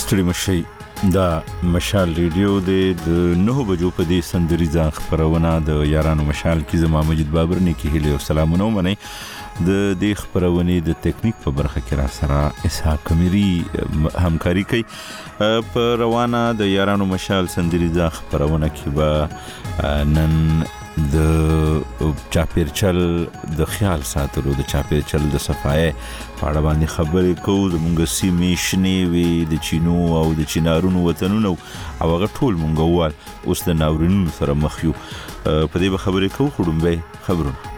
ستړي مشي دا مشال ریډیو د 9 بجو په دې سندریزه خبرونه د یارانو مشال کې زما مجید بابر نه کې هلي او سلامونه منئ د دې خبرونه د ټیکنیک په برخه کې را سره اسحاق کمیری همکاري کوي په روانه د یارانو مشال سندریزه خبرونه کې به نن د چاپیرچل د خیال ساتلو د چاپیرچل د صفای په اړه باندې خبرې کوو زموږ سیمې شنې وي د چینو او د چینارونو وطنونو او هغه ټول مونږ وال اوس د ناورینونو سره مخ یو په دې به خبرې کوو خړومبه خبرونه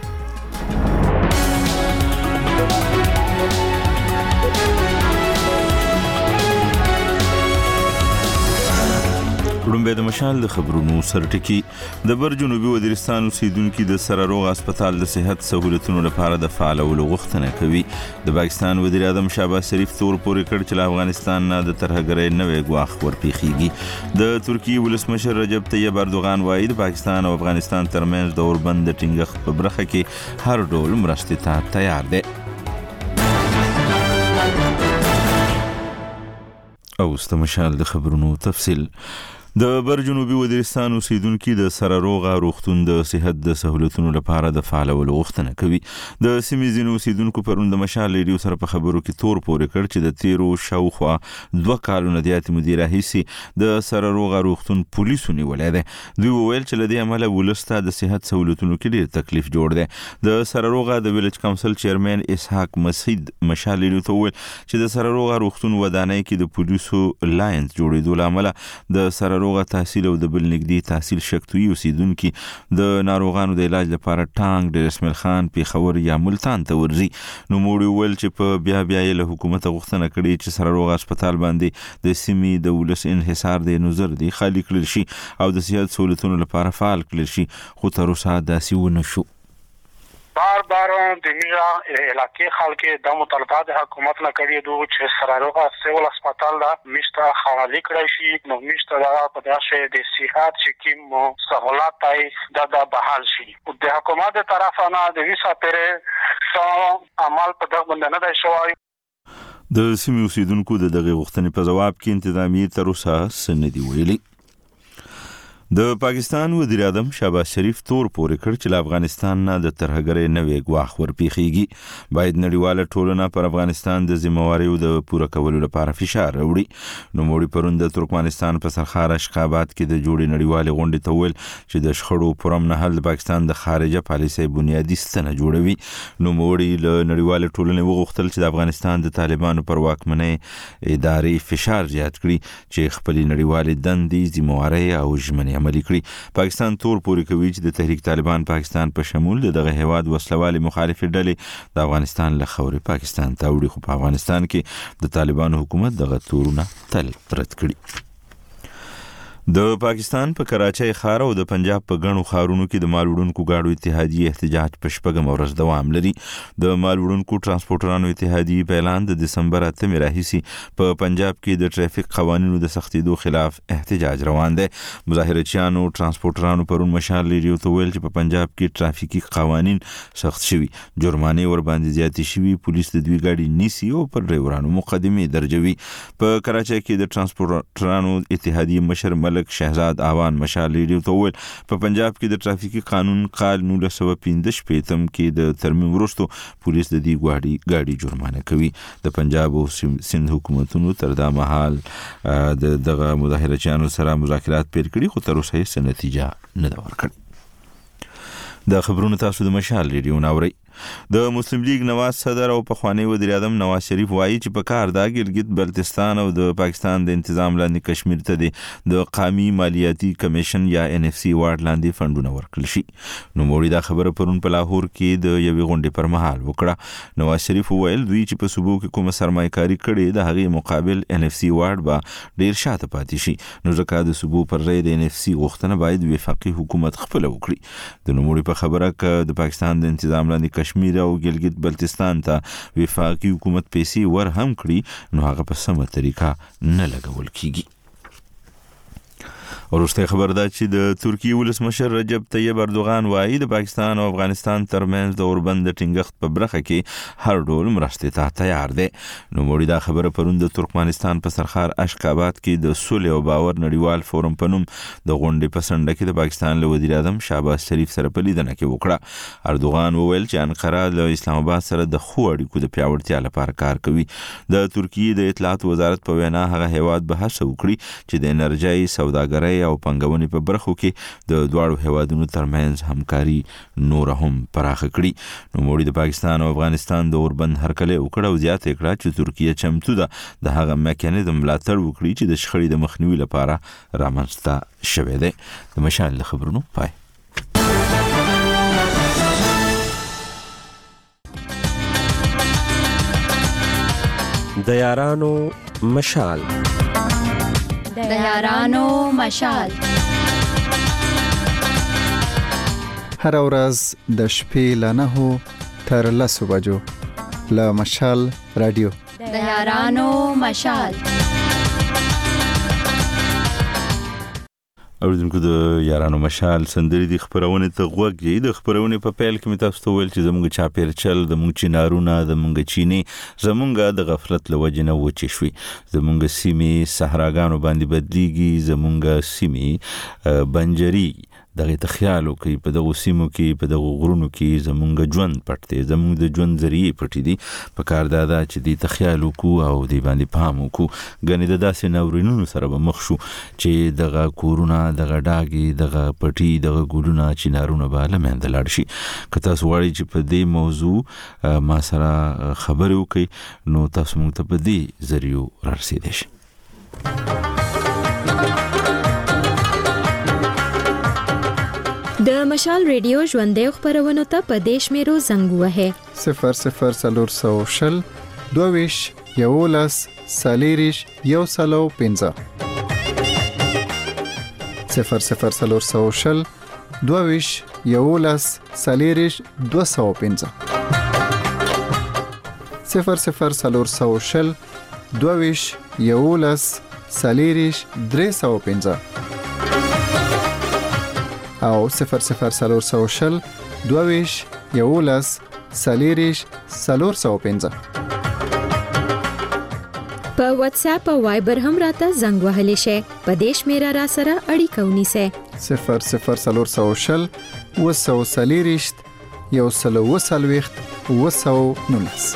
د مشال د خبرونو سرټکی د بر جنوبي وزیرستان اوسیدونکو د سراروغ هسپتال د صحت سہولتونو لپاره د فعالولو غوښتنه کوي د پاکستان وزیر اعظم شهباز شریف تور پورې کړ چې افغانستان نه د ترهګرۍ نوې ګواښ ورپیخیږي د ترکیه ولسمشر رجب طیب اردوغان وایي د پاکستان او افغانستان ترمنځ د اوربند ټینګښت په برخه کې هر ډول مرستې ته تیار دی او استمشال د خبرونو تفصیل د بر جنوبي وزیرستان اوسیدونکو د سراروغه روغتون د صحت د سہولتونو لپاره د فعالولو غوښتنه کوي د سیمې ځینو اوسیدونکو پرون د مشال ریډیو سره په خبرو کې تور پورې کړ چې د تیرو شاوخوا 2 کالونو د یاتي مدیر هیڅ د سراروغه روغتون پولیسو نیولې ده دوی وویل چې لدې عمله ولسته د صحت سہولتونو کې ډیر تکلیف جوړ دی د سراروغه د ویلج کونسل چیرمن اسحاق مسعود مشال ریډیو ته وویل چې د سراروغه روغتون ودانۍ کې د پولیسو لاینز جوړېدو لامل د سراروغه تحصیل او د بل نګدي تحصیل شکتوي اوسیدونکو د ناروغانو د علاج لپاره ټانګ د اسماعیل خان پیښور یا ملتان ته ورځي نو موږ ویل چې په بیا له حکومت غوښتنه کړې چې سراروغه هسپتال باندې د سیمې د ولس انحصار د نظر دی خالی کړل شي او د صحت سہولتونو لپاره فعال کړل شي خو تر اوسه داسې ونه شو بار د میرا علاقې خلک د مطالبات حکومت نه کړي دوه چې سراروغه سیول هسپتال دا مشته حواله کړی شي نو مشته دا په داسې د صحت چې مو سہولت پای دا بحال شي د حکومت طرفانه د ویسا پرې عمل په دغه باندې نه دی شوی د سیمې اوسیدونکو د دغه غوښتنې په جواب کې انتظامی تر اوسه سندې ویلي د پاکستان وزیر اعظم شهباز شریف تور پورې کړ چې افغانستان نه د ترهګرۍ نوې ګواښ ورپیخیږي باید نړیواله ټولنه پر افغانستان د ذمہواریو د پوره کولو لپاره فشار راوړي نو موږ پرون د ترکمنستان په سرخار اشخابات کې د جوړې نړیواله غونډې ته ویل چې د شخړو پرم نه حل د پاکستان د خارجه پالیسۍ بنیادی ستنه جوړوي نو موږ له نړیواله ټولنې وغوښتل چې د افغانستان د طالبانو پر واکمنۍ ادارې فشار زیات کړي چې خپل نړیواله دندې ذمہواری او ژمنې عملي کړي پاکستان تور پورې کوي چې د تحریک طالبان پاکستان په شمول دغه هواد وسلوالي مخالف ډلې د افغانستان له خوري پاکستان ته وړي خو په افغانستان کې د طالبانو حکومت دغه تورونه تل رد کړي د پاکستان په کراچۍ ښار او د پنجاب په غنو ښارونو کې د مالوړونکو گاډو اتحادیه احتجاج په شپږم ورځ دوام لري د مالوړونکو ترانسپورټرانو اتحادیه په اعلان د دسمبر 8 راهیسي په پنجاب کې د ټریفیک قوانینو د سختیدو خلاف احتجاج روان دی مظاهرچیانو ترانسپورټرانو پرون مشال ریډیو ته ویل چې په پنجاب کې ټرافیکي قوانین سخت شوي جرمانه ور باندې زیاتې شوي پولیس د دوی گاډي نیسي او پر ډرایورانو مقدمه درجوي په کراچۍ کې د ترانسپورټرانو اتحادیه مشر ملک شهزاد آوان مشال ریډیو ته ویل په پنجاب کې د ټرافیکي قانون قال 1915 کې د ترمیم وروسته پولیس د دې گاډي جرمانه کوي د پنجاب او سند حکومتونو تر دا مهال دغه مظاهرچیانو سره مذاکرات پیل کړي خو تر اوسه هیڅ نتیجه نه ده ورکړې د خبرونو تاسو د مشال ریډیو ناوړئ د مسلم لیگ نواز صدر او پخوانی وزیر اعظم نواز شریف وایي چې په کار دا ګلګت بلتستان او د پاکستان د تنظیم لاندې کشمیر ته د قومي مالیاتي کمیشن یا NFC وارډ لاندې فندونه ورکړل شي نو موږ دا خبره پرون په لاهور کې د یوې غونډې پر مهال وکړه نواز شریف وویل دوی چې په صوبو کې کومه سرمایه‌کاري کړې د هغې مقابل NFC وارډ به ډیر شاته پاتې شي نو ځکه د صوبو پر ځای د NFC غوښتنه باید وفاقي حکومت خپل وکړي د نوموړي په خبره ک د پاکستان د تنظیم لاندې کشمیر او ګلګت بلتستان ته وفاقي حکومت پیسې ور هم کړي نو هغه په سمه طریقه نه لګول کیږي وروسته خبر ده چې د ترکیه ولسمشر رجب طیب اردوغان وایي د پاکستان او افغانستان ترمنځ د اوربند ټینګښت په برخه کې هر ډول مرستې ته تیار دی. نو موږ دا خبره پرون د ترکمنستان په سرخار اشکاباد کې د صلح او باور نړیوال فورم په نوم د غونډې په سنډه کې د پاکستان له وزیر اعظم شهباز شریف سره په لیدنه کې وکړه. اردوغان وویل چې انقره له اسلام آباد سره د خو اړیکو د پیاوړتیا لپاره کار کوي. د ترکیه د اطلاعات وزارت په وینا هغه هیواد به هڅه وکړي چې د انرژي سوداګرۍ او پنګونې په برخو کې د دواړو هیوادونو ترمنځ همکاري نور هم پراخه کړي. نو موږ د پاکستان او افغانستان د اوربند هرکلی وکړه او زیاته کړه چې ترکیه چمتو ده د هغه میکانیزم ملاتړ وکړي چې د شخړې د مخنیوي لپاره رامنځته شوی دی. د مشال خبرونو پای. د یارانو مشال د یارانو مشال هر ورځ د شپې له 9 تر 10 بجو له مشال رادیو د یارانو مشال. اوریدونکو د یارانو مشال سندري د خبرونه ته غوږی. د خبرونه په پیل کې متاسو ته ویل چې زموږ چاپیر چل د موږ چینارونه د موږ چینی زموږ د غفلت لوجنه وچی شوي. زموږ سیمې صحراګانو باندې بدلیږي. زموږ سیمې بنجري دغه تخیالو کې په دغه سیمو کې په دغه غرونو کې زموږ ژوند پټ دی. زموږ د ژوند ذریعہ پټ دي. په کار دا چې د تخیالو کو او د باندې پام کو غني د داسې نورینونو سره به مخ شو چې دغه کورونه دغه ډاګي دغه پټي دغه ګلونه چینارونه به لمنځه لاړ شي. که تاسو غواړئ چې په دې موضوع ما سره خبرې وکړئ نو تاسو موږ ته په دې ذریعہ رارسیدئ شئ. د مشال ریډیو ژوندې خبرونه ته په دیش میرو زنګ وهه 00400 22 یولس سالیریش یو سلو 15 00400 22 یولس سالیریش 215 00400 22 یولس سالیریش 315 او 00400 22 یولس سالیریش 415. په واتس اپ او وایبر هم راته زنګ وهلی شي. په دیش میرا را سره اړیکه ونیسه 00400 وسو سالیریش یو سلو وسلويخت وسو نونس.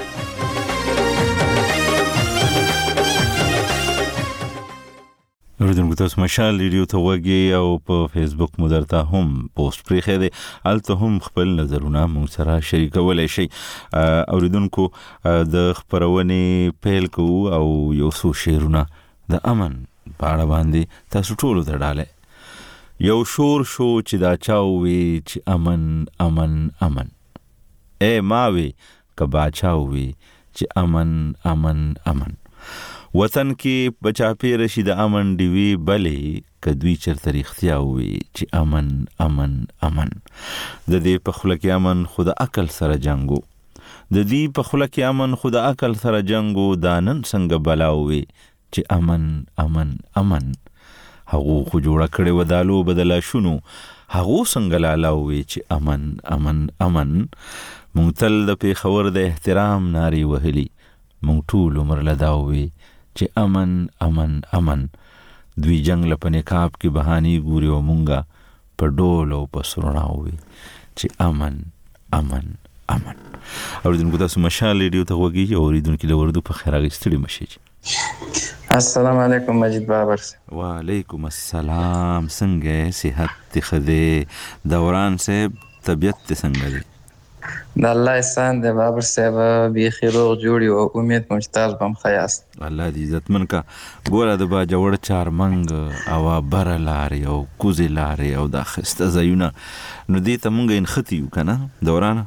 اوریدونکو تاسو مشال ریډیو ته وګورئ او په فیسبوک مو درته هم پوسټ پرې دی. الته هم خپل نظرونه مو سره شریکولای شئ. اوریدونکو د خبرونه پیل کوو او یو څو شعرونه د امن په اړه باندې تاسو ټول ته ډاله. یو شور شو چې دا چاوي چې امن امن امن اے ماوي کبا چاوي چې امن امن امن وطن کې بچا پیر شي د امن دیوی بلې کدوی چرته اختیا وي چې امن امن امن. د دې په خله کې امن خود عقل سره جنگو. د دې په خله کې امن خود عقل سره جنگو. دانن څنګه بلاوي چې امن امن امن. هغه خو جوړ کړي ودالو بدلا شونو. هغه څنګه لالاوي چې امن امن امن. مونږ تل د پیښور د احترام ناری وهلي. مونږ ټول عمر لداوي چې امن امن امن. دوی جنگ لپاره نقاب کې بهاني ګوري او مونږه په ډول او په سرناوي چې امن امن امن. اوریدونکو تاسو مشال ریډیو ته وګورئ او اوریدونکو له وردو په خیر اغستړي مشي. السلام علیکم مجید بابر. وعلیکم السلام. څنګه صحت خدای دوران صاحب طبیعت څنګه دی؟ د الله احسان دی بابر صاحب بیخي روغ جوړي او امید ممتاز بم خیاست. الله دې عزتمن کا. ګوره د با جوړ چارمنګ او بر لاري او کوزي لاري او د خسته زيونه نو دې ته مونږ ان ختیو کنه دوران.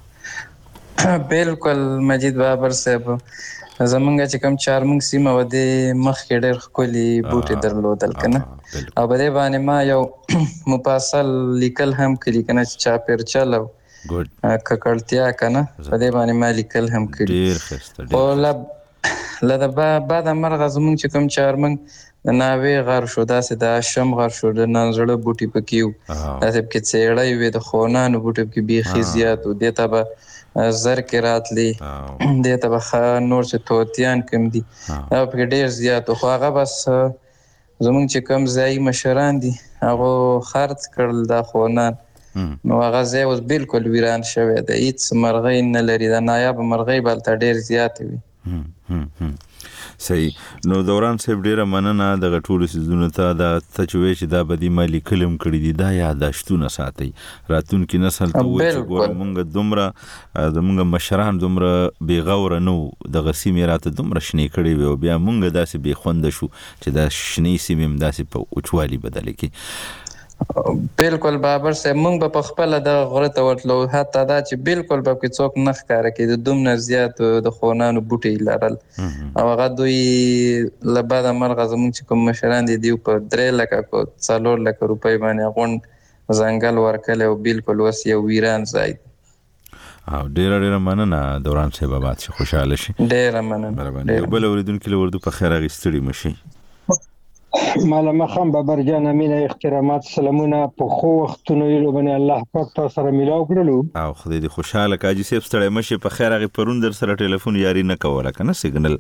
بالکل مجید بابر صاحب زمونږ چې کوم چارمنګ سیمه و دې مخ کې ډېر خولي بوټي درلودل کنه او بده باندې ما یو مفصل لیکل هم کړی کنه چې چا پیر چلو ککړتیا کنه په دې باندې ما لیکل هم کړی. ډېر خسته لده بعد مرغه زمونږ چې کوم چارمنګ د ناوې غر شو، داسې د شم غر شو، د نانزړه بوټي پکې وو، داسې پکې څېړۍ وې، د خونانو بوټي پکې بیخي زیات وو، دې ته به زرکې راتلې، دې ته به نور چې طوطیان کوم دي هغه پکې ډېر زیات وو. خو هغه بس زمونږ چې کوم ځایي مشران دي هغو خرڅ کړل دا خونان، نو هغه ځای اوس بالکل ویران شوی دی، هېڅ مرغۍ نه لري، د نایابه مرغۍ به هلته ډېر زیاتې وي. صحیح. نو دوران صاحب ډیره مننه دغه ټولو سیزونو ته، دا ته چې وایې چې دا به دې ما لیکلم کړي دي، دا یاداشتونه ساتئ راتلونکي نسل ته وایي چې ګوره مونږ دومره زمونږ مشران دومره بېغوره نه وو، دغه سیمې راته دومره شنې کړې وې او بیا مونږ داسې بېخونده شو چې دا شنې سیمې هم داسې په وچوالي بدلې کړي. بالکل بابر صاحب، موږ به په خپله دغه غره ته ورتلو، حتی دا چې بالکل به پکې څوک نه ښکاره کېده، دومره زیات د خونانو بوټي لرل، او هغه دوی له بده مرغه زموږ چې کوم مشران دي دوی په 3 لکه کو 4 لکه روپۍ باندې غونډ ځنګل ورکړی، او بالکل اوس یو ویران ځای دی. او ډیره مننه دوران صاحب، آباد شي، خوشحاله شي. ډیره مننه. یو بل اورېدونکي له اردو په خیر اخیستړي مشي. مالما خان بابر جان، امینه احترامات، سلامونه، په خو وختونو یې باندې الله پاک تاسو سره ملاو کړلو او خدای دې خوشاله کاجی صاحب ستړی مشه په خیر. هغه پرون در سره ټلیفون یاري نه کوله کنه سیګنل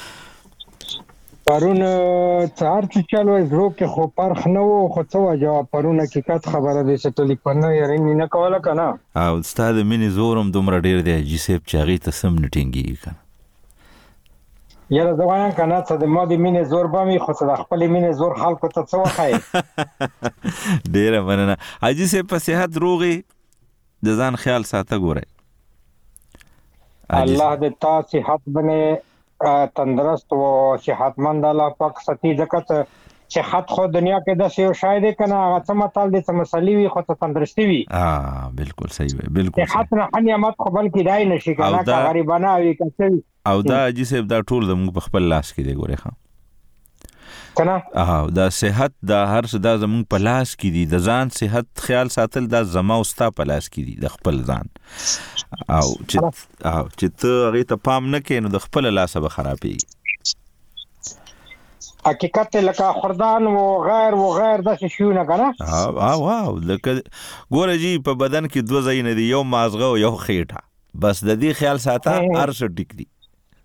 پرون څار چې چالو زرو کې خو پرخ نه وو، خو څه جواب پرون حقیقت خبره دې چې ټلیفون یاري نه کوله کنه، او استاد مینه زورم دومره ډیر دی جی صاحب چې هغه ته سم نټینګي کنه یاره زوایم کنه ته د ما د مینې زور به مې، خو ته د خپلې مینې زور خلکو ته څه وښایې. ډېره مننه حاجي صاحب، په صحت روغې د ځان خیال ساته ګورئ، الله دې تا صحت باندې تندرست و صحتمند الله پاک ساتي، ځکه چې خط خو دنیا کې داسې یو شی دی کنه، هغه څه متل دی څه مسلې وي خو ته تندرستي وي. بالکل صحیح وي، بالکل خط نه ښه نعمت خو بل کېدای نه شي کنه، که غریبانه وي که څه وي. او دا حاجي صاحب دا ټول زموږ په خپل لاس کې دی ګورې ښه کنه، دا صحت دا هر څه دا زموږ په لاس کې دي، د ځان صحت خیال ساتل دا زما او ستا په لاس کې دي، د خپل ځان، او چې ته هغې ته پام نه کوې نو د خپل لاسه به خرابېږي. حقیقت لکه خوردان و غیر داسې شیونه کنه، واو لکه ګوره جی په بدن کې 2 ځایونه دي، یو مازغه او یو خېټه، بس د دې خیال ساته هر څه ټیک دي.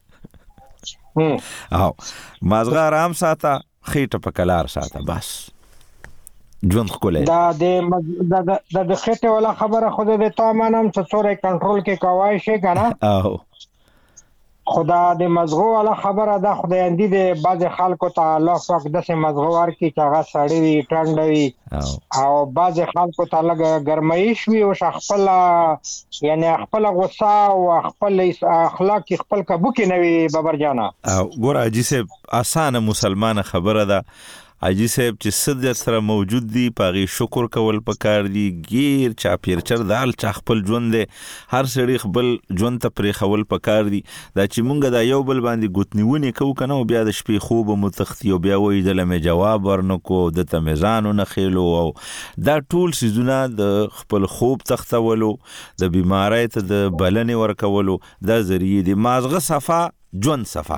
او مازغه آرام ساته، خېټه په کلار ساته، بس ژوند ښکلی. دا د خېټې والا خبره خو د تا منم چې څوری کنټرول کې کوای شي کنه، خدا د مزغو والا خبره ده خدایندی د بعض خلکو ته الله پاک داسې مزغو ورکړي چې هغه سړی وي ټنډه وي، او بعض خلکو ته لږ ګرمایش وي، او خپل یعنی خپل غصه او خپل اخلاق خپل کابو کې نه وي. بابر جانا ګوره حاجي صاحب اسانه مسلمانه خبره ده، حاجي صاحب چې صد سره موجود دي پاغي شکر کول پکار دي، غیر چا پیرچر دال چا خپل ژوند دی، هر سړي خپل ژوند ته پرې خول پکار دي، دا چې مونږ دا یو بل باندې ګوتنیونه کوو کنه، او بیا د شپې خوب متختی، او بیا وایي د لمه جواب ورنکو، د تمیزانو نه خېلو، او دا ټول سيزونه د خپل خوب تختولو، د بیماری ته د بلنې ورکولو دا ذریعہ دي. مازغه صفا ژوند صفا.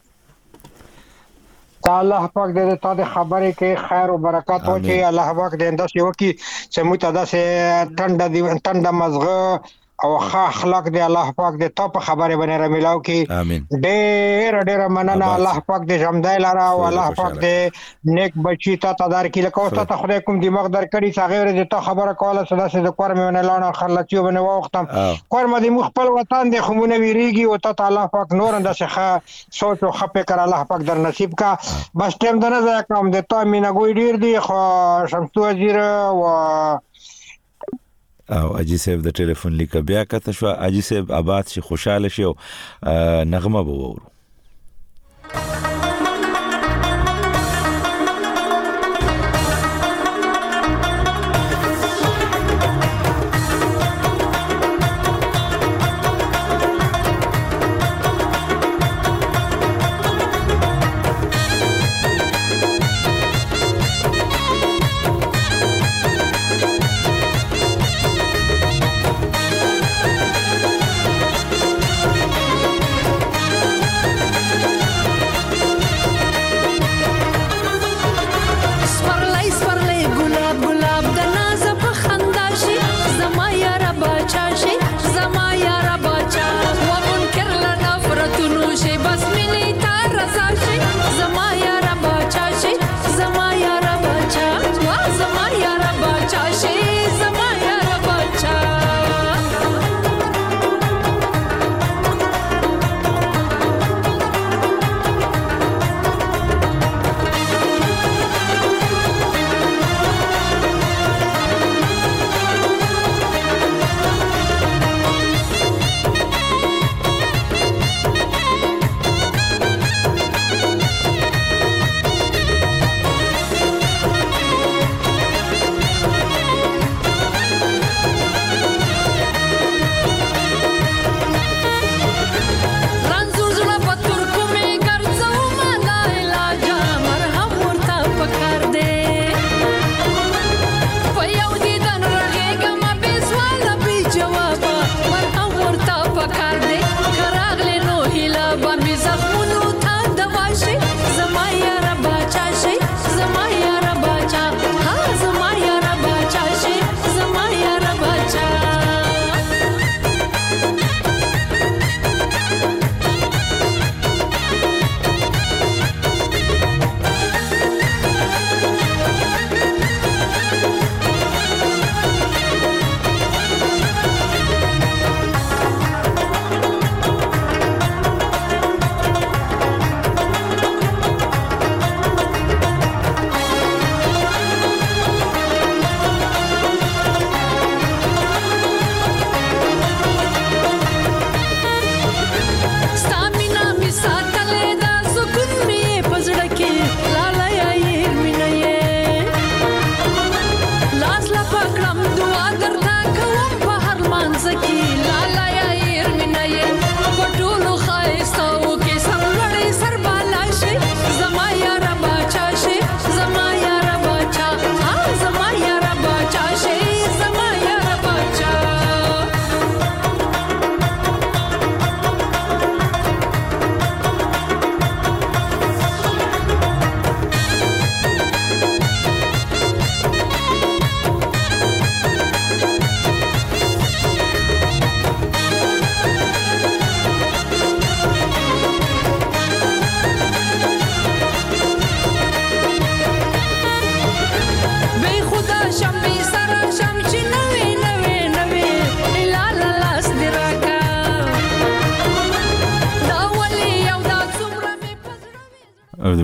الله پاک دې تا د خبرې کې خیر او برکات وکړي، الله پاک دې انداسې وکړي چې موږ ته داسې ټنډه مزغه او ښه اخلاق دې الله پاک دې تا په خبرې باندې رمیلاو کړي. ډېره مننه، الله پاک دې ژوندی لره، او الله پاک دې نیک بچي تا ته درکړي، لکه اوس ته خدای کوم دماغ درکړي چې هغې ورځې دې تا خبره کوله چې داسې د کور مې ونه لاړم خرلچیو باندې واوښتم، کور مې د موږ خپل وطن دی خو مونږ نه ویرېږي، او تا ته الله پاک نور هم داسې ښه سوچ او ښه فکر الله پاک در نصیب کا. بس ټایم ته نه ضایع کوم، د تا مینه ګوی ډېر دي، خو شمسو وزیر او حاجي صاحب د ټلیفون لیکه بیا کته شو. حاجي صاحب آباد شي، خوشاله شي، او نغمه به وورو.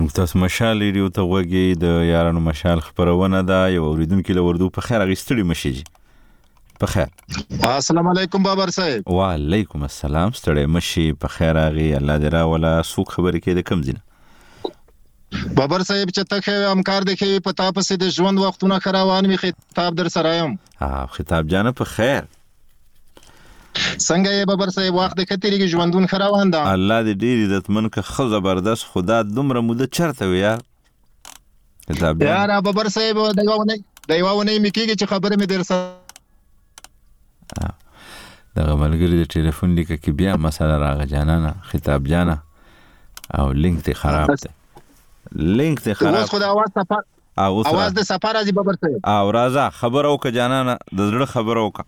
زموږ تاسو مشال ریډیو ته وګورئ د یارانو مشال خبرونه ده یو اوریدونکو له وردو په خیر غیستړي مشي په خیر السلام علیکم بابر صاحب وعلیکم السلام ستړي مشي په خیر اغي الله دې را ولا سوق خبرې کې د کم زینه بابر صاحب چې تخه امکار دخې پتا پسې د ژوند وختونه خراوان می خطاب در سره یم خطاب جانه په خیر څنګه یې بابر صاحب وخت د کتريږي ژوندون خراوان ده الله دې ډېر عزتمن که خو زبردست خدا دومره موده چرته وي یار خطاب یار بابر صاحب دایوونه میکیږي چې خبره مې در سره دغه ملګری د ټلیفون لیکه کې بیا مسله راغی جانانه خطاب جانه او لینک ته خراب ده لینک ته خراب اوس خدا आवाज د سفر راځي بابر صاحب او راځه خبر او ک جانانه د زړه خبر او ک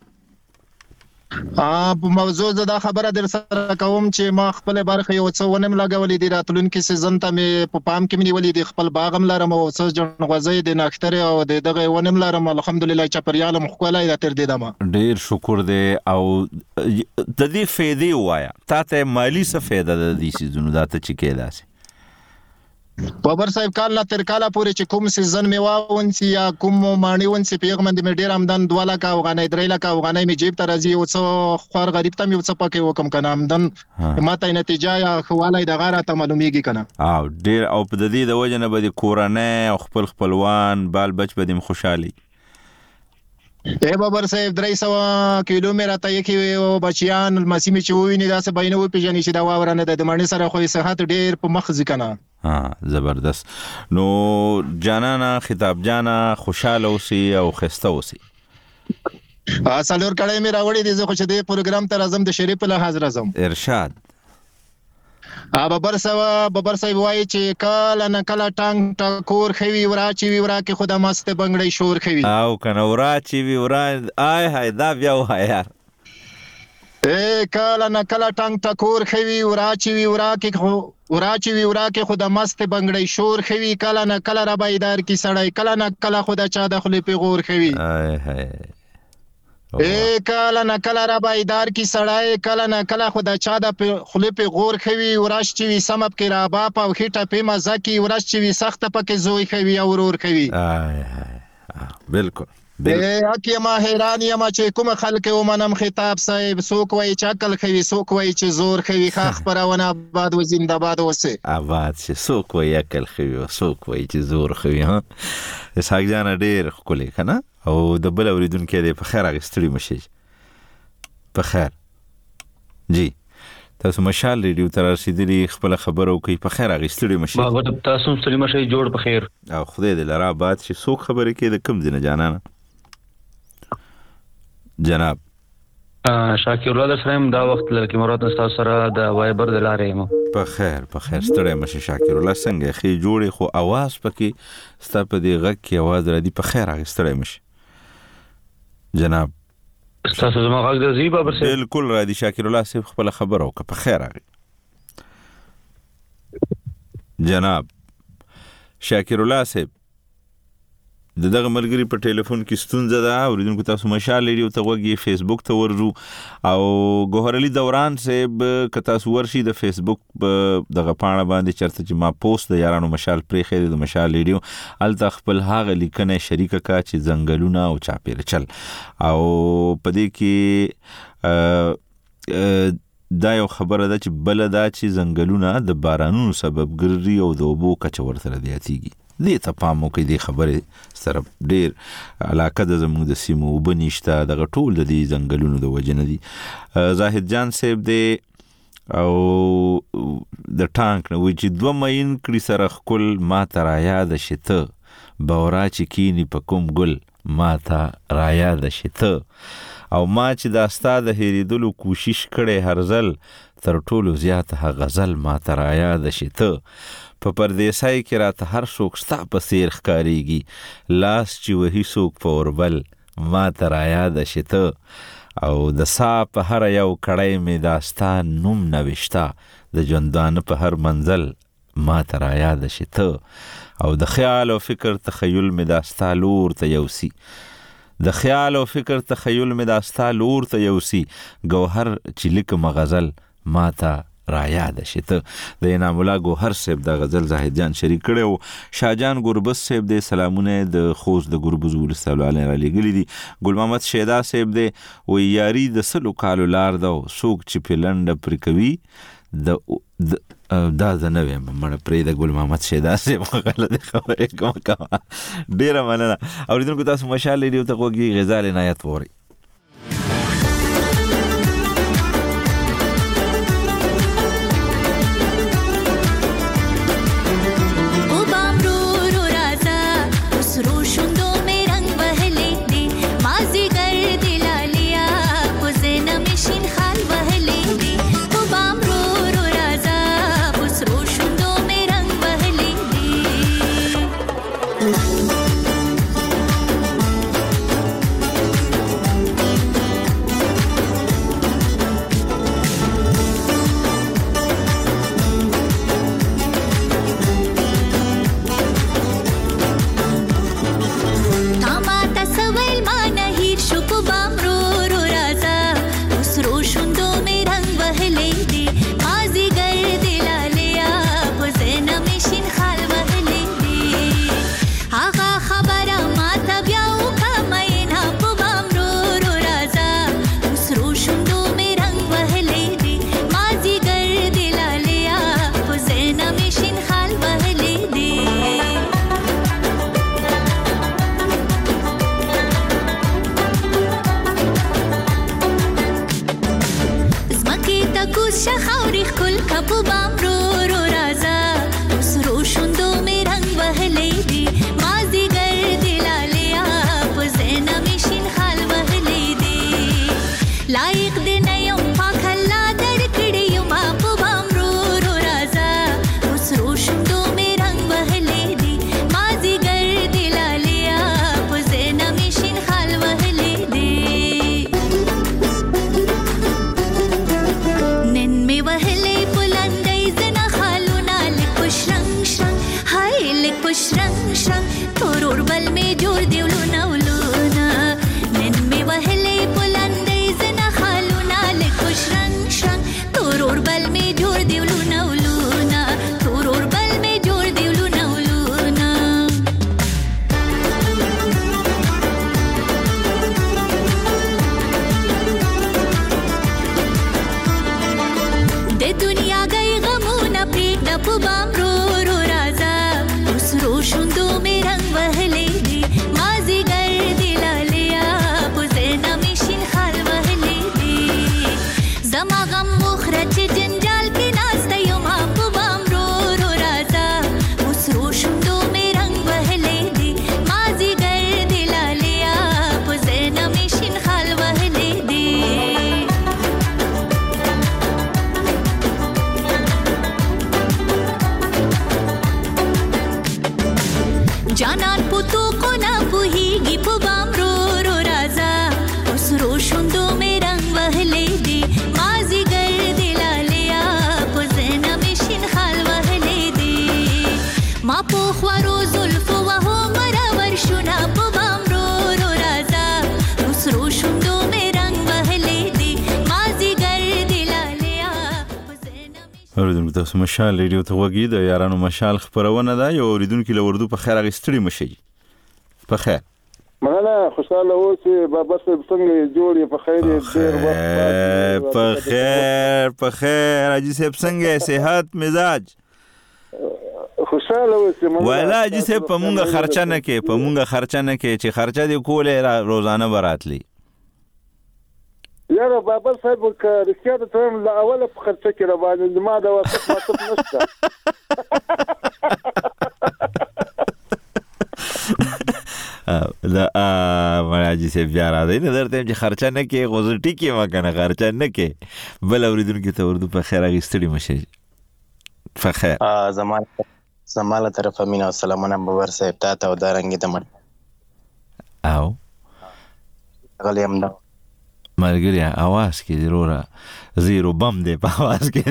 په موضوع زدا خبره در سره کوم چې ما خپل برخه یو څه ونم لګولې دي راتلونکي سیزن ته مې په پام کې منی ولې دي خپل باغم لرم او څه جنغوزي د نختره او دغه ونم لرم الحمدلله چپریال مخکولای د تر دې دمه ډیر شکر دی او د دې فائدې وایا تاته مالی څه فائدہ د دې سيزونو دا ته چې کېداسي بابر صاحب کال تر کاله پورې چې کوم سیزن میوا ونسی یا کوم مانی ونسی پیغمند مې ډیر آمدن 2 لک افغانۍ 3 لک افغانۍ می جیب ته راځي او څو خور غریب ته می څه پکې وکم کنه آمدن ماته نتیجه یا خوالای د غاره ته معلومیږي کنه او ډیر او په دې د وجه نه به کورانه او خپلوان بال بچ بدیم خوشحالي اے بابر صاحب 300 کیلومتر ته یې بچیان مسیمه چې ویني دا څه بینه و پیژنې چې دا واورنه د مانی سره خو صحت ډیر په مخ ځکنه زبردست نو جانانا خطاب جانا خوشاله اوسي او خسته اوسي اصلور کړه مې راوړې دي زه خو چې د پروګرام ته راځم د شریف له حاضر راځم ارشاد بابر صاحب وایي چې کله نه کله ټانګ ټکور خوي وراچی وی ورا کې خدا مست بنگړی شور خوي او کنه وراچی وی ورا آی هاي دا بیا وای یار کله نه کله ټانګ ټکور خوي وراچی وی ورا کې خدا مست بنگړی شور خوي کله نه کله را بایدار کی سړی کله نه کله خدا چا د خلی په غور خوي آی هاي کله نه کله را بایدار کی سړی کله نه کله خدا چا د خلی په غور خوي ورش چې وی سمب کې را با په خټه په مزه کې ورش چې وی سخت پکې زوی خوي او ورور خوي بالکل اکی ما حیران یم چې کوم خلک ومنم خطاب صاحب سوک وای چې عقل خوي سوک وای چې زور خوي خبرونه آباد و زنده باد اوسه آباد چې سوک وای عقل خوي سوک وای چې زور خوي ها اسحاق جان ډیر خولي کنه او د بل اوریدونکو دې په خیر غستړي مشي په خیر جی تاسو مشال ریډیو تر رسیدلی خپل خبرو کوي په خیر غستړي مشي بابا تاسو ستړي مشي جوړ په خیر او خدای دې لرا آباد شي سوک خبرې کې د کم دینه جانانه جناب شاکر الله سلام دا وخت لکه مراد تاسو سره د وایبر د لارې مو په خیر ستړی مشه شاکر الله څنګه خې جوړې خو आवाज پکې ستا په دې غږ کې आवाज را دي په خیر هغه ستړی مشه جناب تاسو زما غږ د زیبا پر څه بالکل را دي شاکر الله صاحب خپل خبر او په خیر هغه جناب شاکر الله صاحب دغه ملګری په ټلیفون کې ستونزه ده اوریدونکو تاسو مشال ریډیو ته وګورئ فیسبوک ته ورجو او ګوهر علي دوران صاحب که تاسو ورشي د فیسبوک دغه پاڼه باندې چرته چې ما پوسټ د یارانو مشال پرې خېد د مشال ریډیو ال خپل هغه لیکنه شریکه کا چې زنګلونه او چاپیر چل او پدې کې دا یو خبره ده چې بل دا چې زنګلونه د بارانونو سبب ګرځي او د اوبو کچ ورته زیاتیږي دې ته پام وکړئ دې خبره سره ډیر علاقه د زموږ د سیمو وبنيشته دغه ټول د دې ځنګلونو د وجه نه دي زاهد جان صاحب دې او د ټانک نه وی چې 2 مین کړي سره خپل ما تر یاد شته بورا چې کینی په کوم ګل ما ته را یاد شته او ما چې دا استاد هریدلو کوشش کړي هر ځل تر ټولو زیات غزل ما تر را یاد شته په پردیسای کې راته هر څوک ستا په سیر ښکاریږي لاس چې وهي څوک په اوربل ما ته را یاده شته او د سا په هر یو کړی مې داستان نوم نوشته د ژوندانه په هر منزل ما ته را یاده شته او د خیال او فکر تخیل مې داستا لور ته یوسي د خیال او فکر تخیل مې داستا لور ته یوسي ګوهر چې لیکم غزل ما ته را یاد شي. ته د انعام الله ګوهر صاحب د غزل زاهد جان شریک کړو. شاهجان ګربز صاحب د سلامونه د خوست د ګربز ولسوالۍ علی را لګلی دي. ګل محمد شیدا صاحب د و یاري د سلو کالو لار دا سوق چې پلند پر کوي دا نه ویم مړه پرې د ګل محمد شیدا صاحب غلط خبره کوم. ډیره مننه. اوریدونکو تاسو مشال ریډیو ته وګورئ غزال عنایت ووري. اوریدونکو تاسو مشال ریډیو ته وګورئ. د یارانو مشال خبرونه ده. یو اوریدونکو له اردو په خیر اغستړي مشي په خیر مننه. خوشاله اوسئ. بابا صاحب څنګه جوړ په خیر ډیر وخت په خیر حاجی صاحب څنګه صحت مزاج خوشاله اوسئ. ولا حاجی صاحب په مونږه خرچه نه کې چې خرچه دی کوله روزانه براتلی. یاره بابا صاحب که رښتیا ته ته له اوله په خرچه کې را باندې ما د واسط مصرف نشته. دا مراجي صاحب بیا را دی نه درته چې خرچه نه کې غوځټی کې ما کنه خرچه نه کې بل اوریدونکو ته اردو په خیر اغستړي مشه په خیر. زماله طرفه مینا سلامونه باور صاحب ته او دارنګ ته مړ او غلیم دا ملګری आवाज کې ضروره زیرو بم دی په आवाज کې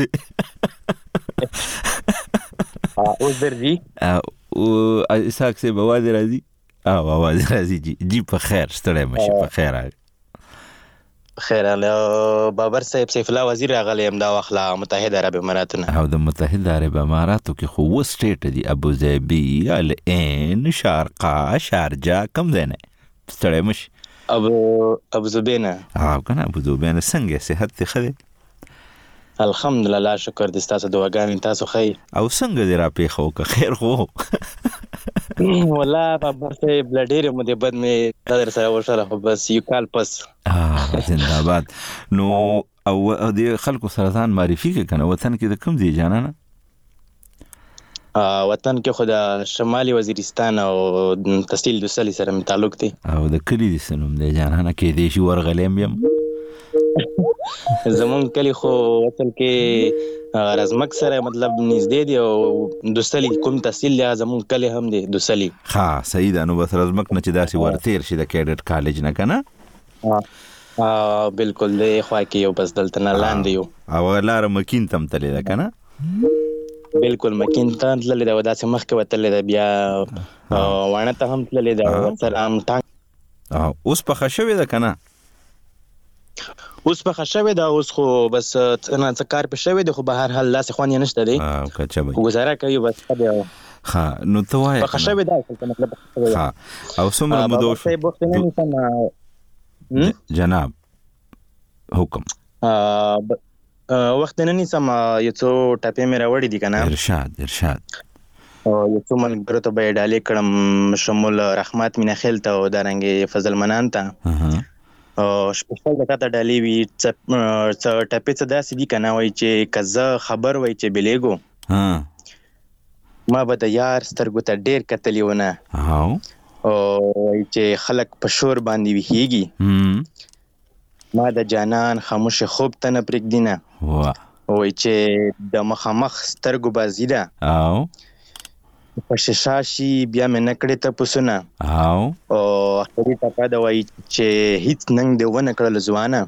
او درځي او اساک سے بواز راځي او आवाज راځي جی په خیر ستړی مشه په خیر په خیر. بابر صاحب سیف الله وزیر راغلی یم دا وخت له متحده عرب اماراتونه. او د متحده عرب اماراتو کې خو و سټیټ دي، ابوظبي، العین، شارقه، شارجه، کم ځای نه ستړی مشي؟ ابوظبي نه. کنه ابوظبي نه. څنګه صحت دې ښه دی؟ الحمدلله شکر دې، ستاسو دعاګانې تاسو ښه. او څنګه دې راپېښه وکړه؟ خیر خو والله بابر صاحب له ډېرې مودې بعد مې دا در سره وشله، خو بس یو کال پس. زنده‌باد. نو او دې خلکو سره ځان معرفي کړه کنه. وطن کې د کوم ځای جانانه؟ وطن کې خو د شمالي وزیرستان او تحصیل دوسلي سره مې تعلق دی. او د کلي د څه نوم دی جانانه؟ کېدای شي ورغلیم یم. زمون کلی خو اصل کې رزمک سره مطلب نږدې دی، او دوسلي کوم تحصیل دی زمون کلی هم دی دوسلي. ها صحیح ده. نو بس رزمک نه چې داسې ورتیر شي د کیډټ کالج نه کنه؟ بالکل دی خوا کې یو بس دلته نه لاندې یو. او لاره مکین تم تللی ده کنه؟ بالکل مکین ته تللی ده، داسې مخکې وتللی ده، بیا واڼه ته هم تللی ده، ورسره هم ټانک. اوس پخه شوې ده کنه؟ اوس پخه شوې ده، اوس خو بس څه کار پې شوی دی، خو به هر حال داسې خوند یې نشته دی، ګزاره کوي بس. ښه نو ته وایې پخه شوې ده مطلب. او څومره موده وشو؟ جناب حکم وخت نه نیسم، یو څو ټپې مې راوړي دي که نه. ارشاد. یو څو ملګرو ته به یې ډالۍ کړم، شمول رحمت میناخیل ته او دارنګې فضل منان ته. شپږ د کاته ډالۍ وي، څه ټپې څه داسې دي که نه، وایي چې که زه خبر وای چې بلیږو ما به د یار سترګو ته ډېر کتلي ونه، او وایي چې خلک په شور باندې ویښېږي، ما د جانان خاموش خوب ته نه پرېږدي نه، وایي چې د مخامخ سترګو بازي ده، په شیشه شي بیا مې نه کړې تپوسونه، او اخري ټپه ده وایي چې هیڅ ننګ دې ونه کړل ځوانه،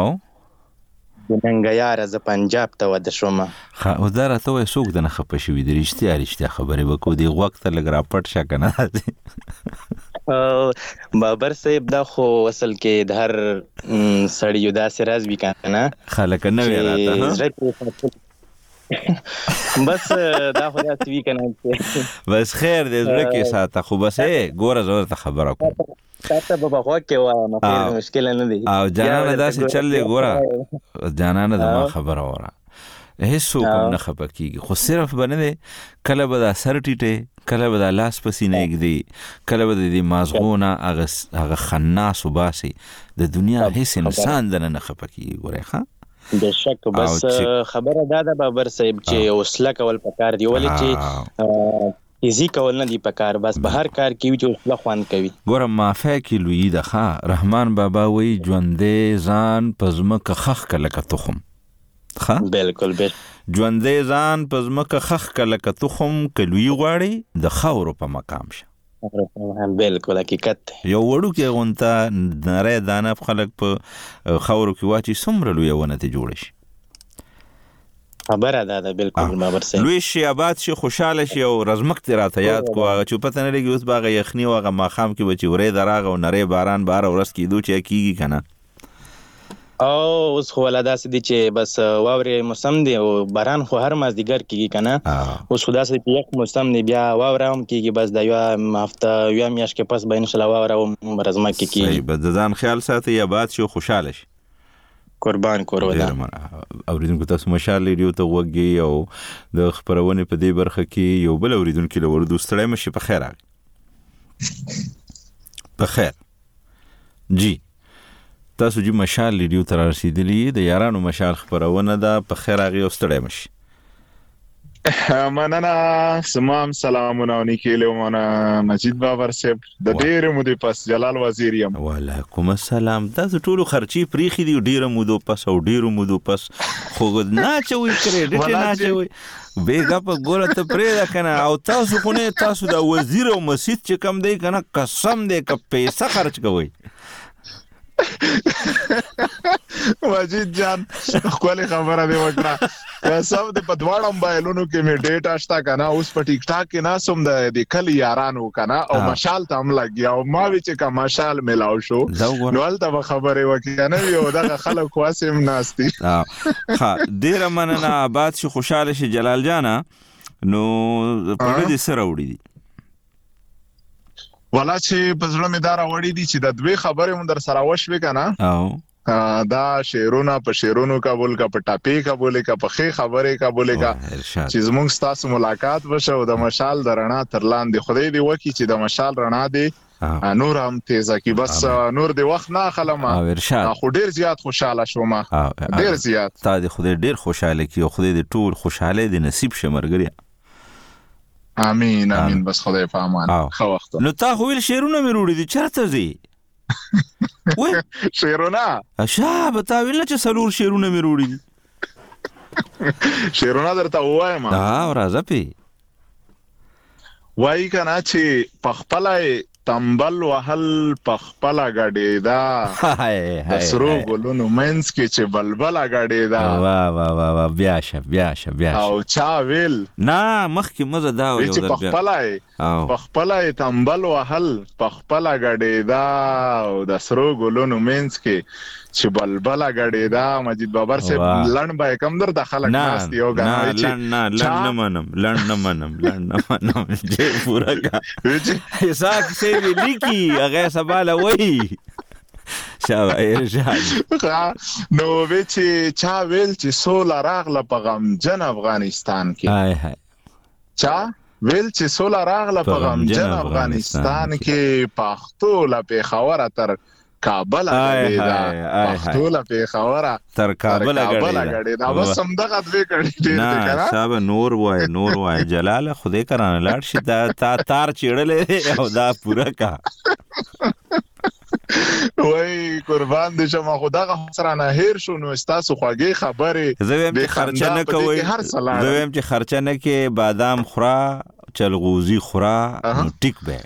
د ننګه یاره زه پنجاب ته واده شومه. اوس دا راته وایه څوک دنه خفه شوي دي؟ رښتیا خبرې به کوو، دې غوږ ته لږ راپټ شه که نه. بابر صاحب دا خو اصل کې د هر سړي یو داسې راز وي که نه، خلک نه وي راته بس دا خو داسې وي که نه. بس خیر دی، زړه کې ساته. خو بس ګوره زه درته خبره کوم، تاته به په غوږ کې وایم، خیر مشکله نه دی. او جانانه داسې چل دی، ګوره جانانه زما خبره وره، هیڅوک هم نه خفه کېږي، خو صرف به نه دی کله به دا سر ټیټې، کله به دا لاس په سینه ږدي، کله به د دې مازغو نه هغه خناس وباسي. د دنیا هیڅ انسان دنه نه خفه کېږي. ګورئ ښه بشک، بس خبره دا ده بابر صاحب چې حوصله کول پکار دی، ولې چې ایزی کول نه دی پکار، بس به هر کار کې وي چې حوصله خوند کوي. ګوره مافیا کې لویي ده. ښه رحمان بابا وایي ژوندی ځان په ځمکه خښ که لکه تخم. بالکل ژوندی ځان په ځمکه خښ که لکه تخم، که لویي غواړي د خاورو په مقام شه. بالکل حقیقت. یو وړوکی غونته نری دانه خلک په خاورو کې واچي، څومره لویه ونه ته جوړه شي. خبره ده بالکل بابر صاحب. لوی شي، آباد شي، خوشحاله شي. او رزمک ته راته یاد کو، هغه چې پته نه لګي اوس به هغه یخني او هغه ماښام کې به چې ورې دراغه او نری باران به هره ورځ کېدو چې کېږي که نه. او اوس خو والا داسې دی چې بس واورې موسم دی، او باران خو هر مازدیګر کېږي که نه. اوس خو داسې چې یخ موسم دی، بیا واوره هم کېږي، بس د یوه هفته یوه میاشت کې پس به انشاءالله واوره هم رزمک کې کېږي. بس د ځان خیال ساتئ، آباد شي او خوشحاله شي. قربان کورودا. اوریدونکو تاسو مشال ریډیو ته وګورئ، او د خبرونه په دې برخه کې یو بل اوریدونکو له ورو ستړی مشي. په خیر په خیر جی، تاسو جی مشال ریډیو ته رسیدلی د یارانو مشال خبرونه ده. په خیر هغه ستړی مشي. مننه، سمام سلامونه نیکیله مانا مجید بابر صاحب د ډېر مودې پس جلال وزیر یم. وعلیکم السلام. تاسو ټول خرچي پریخي دی ډېر مودو پس او ډېر مودو پس، خو نه چوي کریډټ نه چوي بیګه په ګوره ته پرې ده کنه. او تاسو خو نه، تاسو د وزیر او مسجد چې کم دی کنه، قسم دی که پیسې خرچ کوي. مجید جان خپل خبره دی وکړه سب د په دواړو موبایلونو کې می ډیټا شته کنه اوس په ټیک ټاک کې ناسوم د کلی یارانو کنه او مشال ته هم لګي او ما وی چې کا مشال ملاو شو نو ولته خبره وکړه نه یو دغه خلک واسم ناشتي ها ډیر مننه آباد شي خوشاله شي جلال جانا نو په دې سره وړي دي ولا چې په ځړه مې دار وړي دي چې د دوی خبره مون در سره وشوي کنه او دا شعرونه په شعرونو قبول کا په ټاپي قبول کا په خې خبره قبول کا چې زموږ ستاسو ملاقات وشو د مشال درنا ترلاندې خدای دی وکی چې د مشال رڼا دی نور هم تیزه کی بس نور دی وخت نه خلما خو ډیر زیات خوشاله شوم ډیر زیات تا دی خدای ډیر خوشاله کی او خدای دی ټول خوشاله دی نصیب شمرګری امين امين بس خدای په امان خو وخت نو تا خو ویل شعرونه مې وروړي دي چرته زی شعرونه شابه تا ویل چې سلور شعرونه مې وروړي دي شعرونه درته وایم راځه پی وای کنه چې پخپلای تنبل وهل پخپلا غډیدا د سرو ګلونو منس کې چې بلبل غډیدا وا بیا او چا ویل نه مخکې مزه دا یو چې پخپلای تنبل وهل پخپلا غډیدا او د سرو ګلونو منس کې چې بلبل غډیدا مجید بابر سے لړن به کم در داخله ناس دیو غاڼه چې لړن نه منم چې پورا کا حساب سے لیکي هغه سباله وای شابه ارشاد نو چې چا ویل چې سولا راغله په غمجن افغانستان کې چا ویل چې سولا راغله په غمجن افغانستان کې پښتو لا په خبره تر کابل غړي پښتو لا په خبره تر کابل غړي دا بس هم دغه دوی کړي دي نه صاحب نور وای جلال خدای کرانه لاړ شي دا تار چیړلې او دا پورا کا وای قربان دې شمه خدای سره نه هیر شو نو تاسو خوږی خبره زویم چې خرچه نه کوي زویم چې خرچه نه کې بادام خورا چلغوزی خورا ټیک به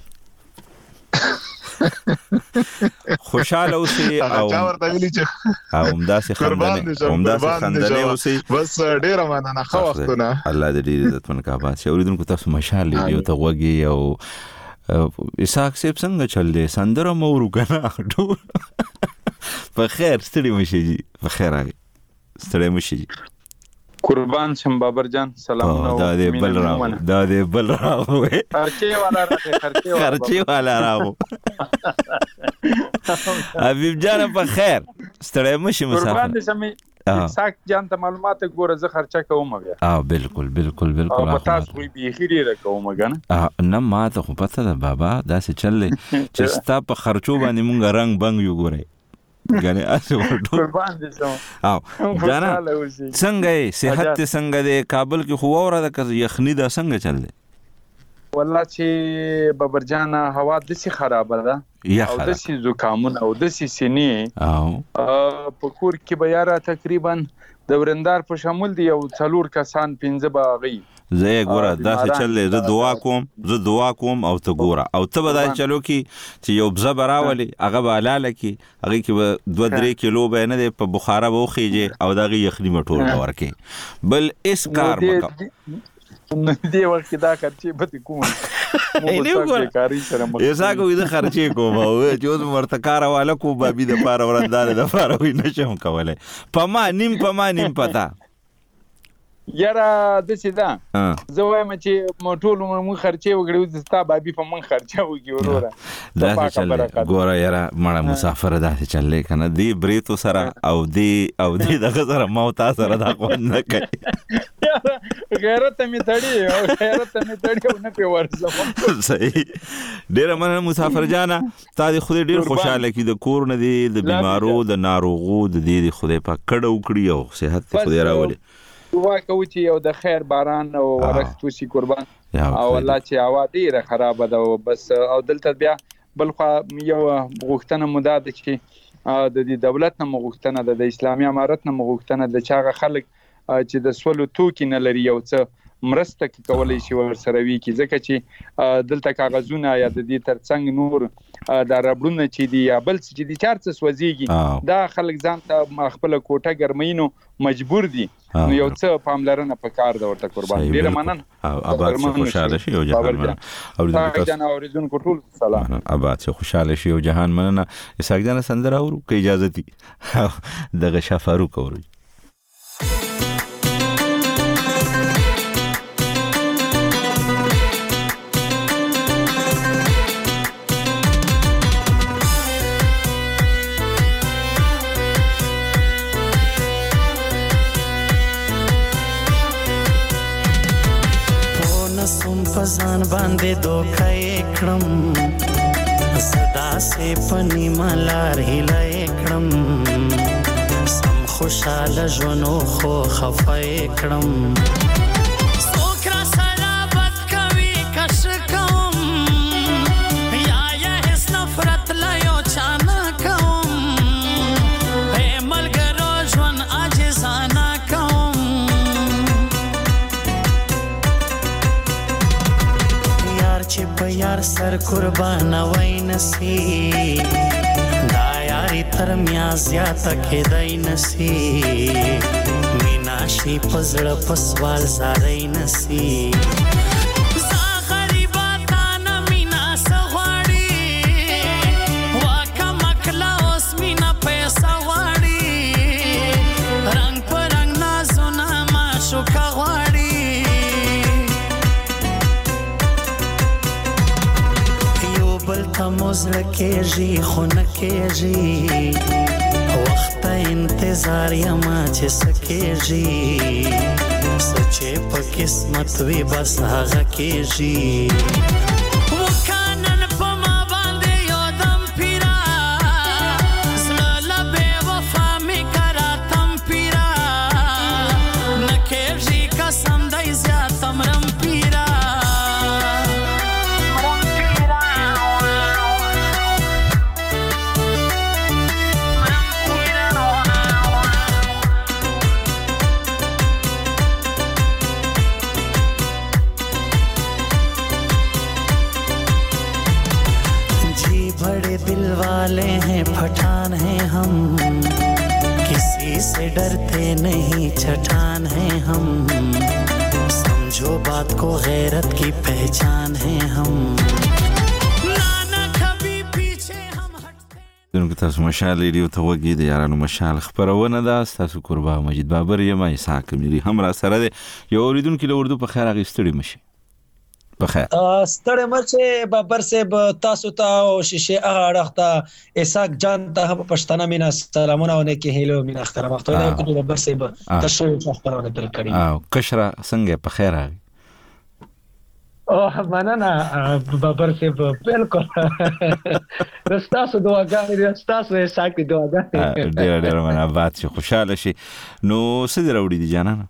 خوشاله اوسئ او همدا سي خندنه اوسئ بس ډیر مننه خو وختونه الله دې دې عزتمن کابه شي اوریدونکو تاسو مشال یو ته وږي او اسحاق صاحب څنګه چل دي سندره مورو کنه په خیر ستړي مشي په خیر راغی ستړي مشي قربان شم بابر جان سلام دا دې بل راو خرچه والا راو حبیب جان په خیر ستړی مشي مسافر قربان دې سمې ساک جان ته معلومات ګوره زه خرچه کوم بیا بالکل او تاسو وی خیری راکوم کنه نه ما ته خو پته ده بابا دا څه چلې چې ستا په خرچو باندې مونږ رنگ بنګ یو ګورې غني اسو قربان دې سم او جانا څنګه صحت څنګه دې کابل کې خو اوره د یخنی دا څنګه چل دی والله چې بابر جان هوا د سي خراب ده او د سي زکامون او د سي سینې او په کور کې بیا را تقریبا د ورندار په شمول دی او څلور کسان 15 باغی زه ګوره دا څه چلې زه دعا کوم او ته ګوره او ته بدای چلو کی چې یو بزه براولي هغه بالاله کی هغه کې 2-3 کیلو به نه په بخاره وخیږي او دغه یخنی مټول ورکه بل اس کار مکه دې وخت دا خرچې به کوم ایسا کوي د خرچې کوم او چې مرته کار والا کو بابي د پاره ورندار د پاره وي نشم کوله پما نیم پتا یاره د سیدا زه وایم چې موټول مون خرچې وګړو د ستا بابي په مون خرچه وګي وروره دا چل ګوره یاره مړه مسافر دا چلې کنه دی بریتو سره او دی دغه سره موت سره دا کو نه کوي غیرت می تړي او نه په ورځم صحیح ډیر مننه مسافر جانا تا دې خو ډیر خوشاله کی د کور نه دی د بیمارو د ناروغو د دې خدای په کډو کړی او صحت خدای راولي دعا کوي چې یو د خیر باران او ورښت وشي قربان او الله چې هوا ډیره خراب ده بس او دلته بیا بل خو یو غوښتنه مو ده چې د دولت نه غوښتنه ده د اسلامي امارت نه غوښتنه ده چې هغه خلک چې د سولو توکي نه لري یو څه مرسته کولای شي ورسره وي کی ځکه چې دلته کاغذونه یا د دې ترڅنګ نور دا ربړونه چې دی یا بل چې دی چارڅ سوځيږي دا خلک ځان ته خپل کوټه ګرمینو مجبور دي نو یو څه پاملرنه پکار ده ورته قربان ډیر مننه آباد څه خوشاله شي او جهان مننه او جنا اوریدونکو ټول سلام آباد څه خوشاله شي او جهان مننه اسحاق جان سندره اورو که اجازه دي دغه شفاروق اورو ځان باندې دوکه کړم صدا سه پنی ملار هله کړم سم خوشاله ژوندو خو خفای کړم سوکرا سره بد کوي کش کوم یا هیڅ نفرت لا یو چانه کوم هې ملګرو ژوند عاجزانه کوم چې په یار سر قربان وای نسی دا یاري تر میا زیاته کېدای نسی مینا شي پزړه پسوال زارای نسی زا غریبا تانا مینا سغواړي واکه مکلا اوس مینا پیسې غواړي رنگ پر رنگ نازونه ما شوکا غواړي موزړه کېږي خو نه کېږي وخت انتظار یما چې سکېږي سچې په قسمت وي بس هغه کېږي وکانن په ما باندې یو دم پیرا زړه لبې وفا مې کرا تم پیرا نه کېږي قسم دی زیاتم رم پیرا दिल वाले हैं पठान हैं हम किसी से डरते नहीं छठान हैं हम समझो बात को गैरत की पहचान हैं हम नाना कभी पीछे हम हटते دونکو تاسو مشال ریډیو ته وګورئ د یارانو مشال خبرونه ده تاسو قربا مجید بابر یم اسحاق مری هم را سره دی یو اوریدونکو له اردو په خیر اغستړي مشي بخیر ستړی مرچه بابر صاحب تاسو ته او شیشه هغه اړخته اسحاق جان ته پښتنه مینا سلامونه ونه کې هیلو مینا احترام ته د بابر صاحب تاسو خبرونه پر کړی او کشره څنګه په خیر راغی او مننه بابر صاحب بالکل رستاسو دعاګانې رستاسو اسحاق دعاګانې ډېر مننه بات خوشاله شي نو سید راوړي دي جانانه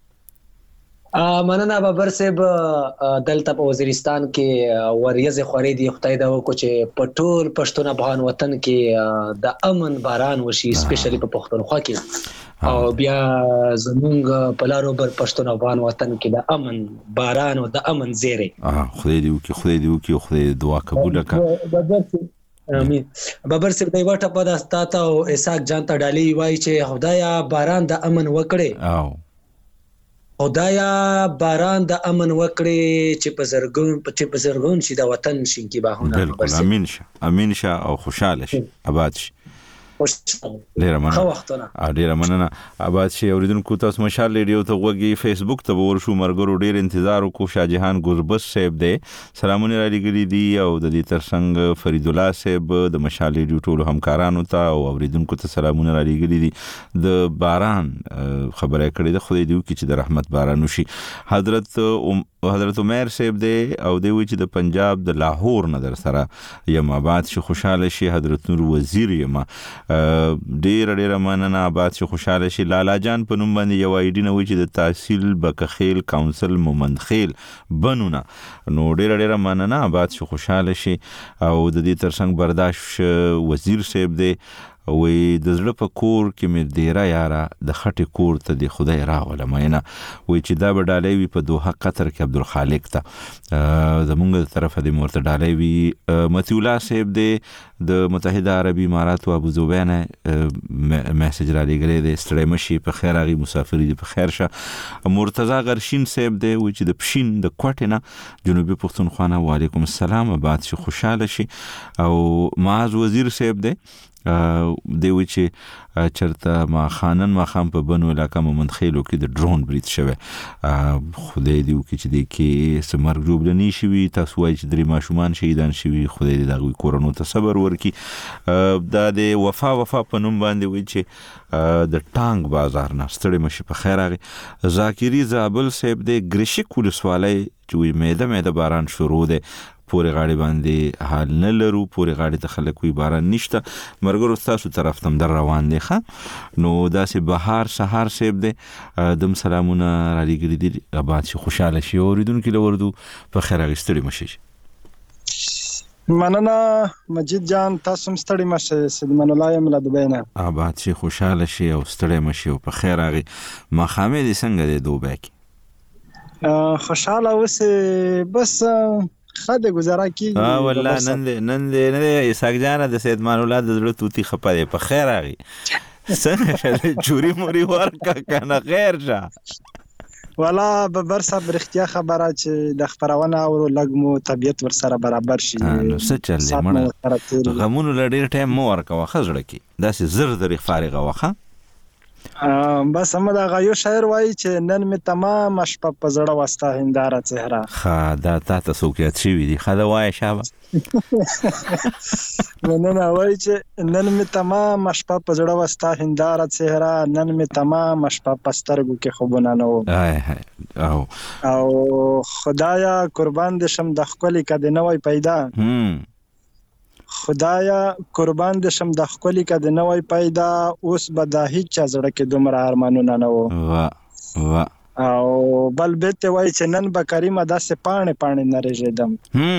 مننه بابر صاحب دلته په وزیرستان کې وریځ خوري دی خدای دا وکړي چې په ټول پښتون افغان وطن کې د امن باران وشي سپیشلی په پښتونخوا کې او بیا زمونږ په لارو بر پښتون افغان وطن کې د امن باران او د امن زیری خدای دې وکړي خدای دعا قبول کړه امين بابر صاحب دی وټه په داستا او اسحاق جان ته ډالي وای چې خدایا باران د امن وکړي خدایا باران د امن وکړي چې په زرګون شي د وطن شینکی باهونه بالکل امین شه او خوشاله شي آباد شي ډیر مننه آباد شي اوریدونکو تاسو مشال ریډیو ته وګورئ فیسبوک ته ورشو مرګرو ډیر انتظار وکړو شاهجهان ګوربز صاحب دی سلامونه را لګري دي او د دې ترڅنګ فرید الله صاحب د مشال ریډیو ټول همکارانو ته او اوریدونکو ته سلامونه را لګري دي د باران خبره کړې ده خدای دې وکړي چې د رحمت باران وشي حضرت عمر صاحب دی او دی وی چې د پنجاب د لاهور نه در سره یم آباد شي خوشاله شي حضرت نور وزیر یم ډیر مننه آباد شي خوشاله شي لالا جان په نوم باندې یو آی ډی نه وی چې د تحصیل بکخیل کونسل مومندخیل بنونه نو ډیر مننه آباد شي خوشاله شي او د دې ترڅنګ برداشت وزیر صاحب دی وې د زړه په کور کې مې ډیره یاره د خټې کور ته د خدای راغله مینه وې چې دا به ډالۍ وي په دوحه قطر کې عبدالخالق ته زمونږ د طرفه د مورته ډالۍ وي متی الله صاحب د متحده عربي امارات او ابو ظبي نه میسج را لګلې د ستړی مشي په خیر راغي مسافر دي په خیر شه مرتضی غرشین صاحب دی و چې د پښین د کوټه نه جنوبي پښتونخوا نه وعلیکم السلام بعد شي خوشاله شي او معاذ وزیر صاحب دی دی و چې چرته ما خانن ما خام په بنو علاقه مومند خیلو کې د ډرون برید شوه خدای دې وکړي چې د کې سمر جوړلنی شي تاسو وایي چې درې ماشومان شهیدان شوي خدای دې دغه کورونو ته صبر ورکړي دا د وفا په نوم باندې وایي چې د ټانګ بازار نه ستړي مشي په خیر راغی ذاکری زابل صاحب دې ګریشک ولسوالۍ چې میده باران شروع ده پورې غاړي باندې حال نه لرو پورې غاړي ته خلک وي باران نشته مرګرو تاسو طرف تم در روان دي ښه نو داسې بهار سهار سیب دي دم سلامونه را لګري دي آباد شي خوشاله شي اوریدونکو لوردو په خیر غستړي مشي مننه مجید جان تاسو مستړي مشه سیدمن الله یم له دوبینه آباد شي خوشاله شي او ستړي مشي او په خیر غي ما خامې دي څنګه دي دوبه کې خوشاله وسه بس خاده گزاره کی والله نن دې اسحاق جان د سید مان اولاد د زړه توتی خپه په خیر راغی څنګه چوری موري ورکا کنه خیر شه والا ببر صاحب رښتیا خبره چې د خبرونه او لګمو طبيعت ور سره برابر شي نو څه چلې مړه غمونو لډیر ټایم مو ورکا خزړه کی داسې زر درې فارغه وخه بس هم دا غيو شاعر وای چې نن می تمام شپه په زړه واسطه هنداره چهره خا دا تاسو کې شي دي خا دا وای شابه نن وای چې نن می تمام شپه په زړه واسطه هنداره چهره نن می تمام شپه په سترګو کې خوبونه نو او خدایا قربان دې شم د خپل کده نوې پیدا خدایا قربان دې شم د خپل کده نوې پیدا اوس به د هیڅ زړه کې دومره ارمانونه نه وو او بل بیت وای چې نن به کریمه داسې پانه نریږم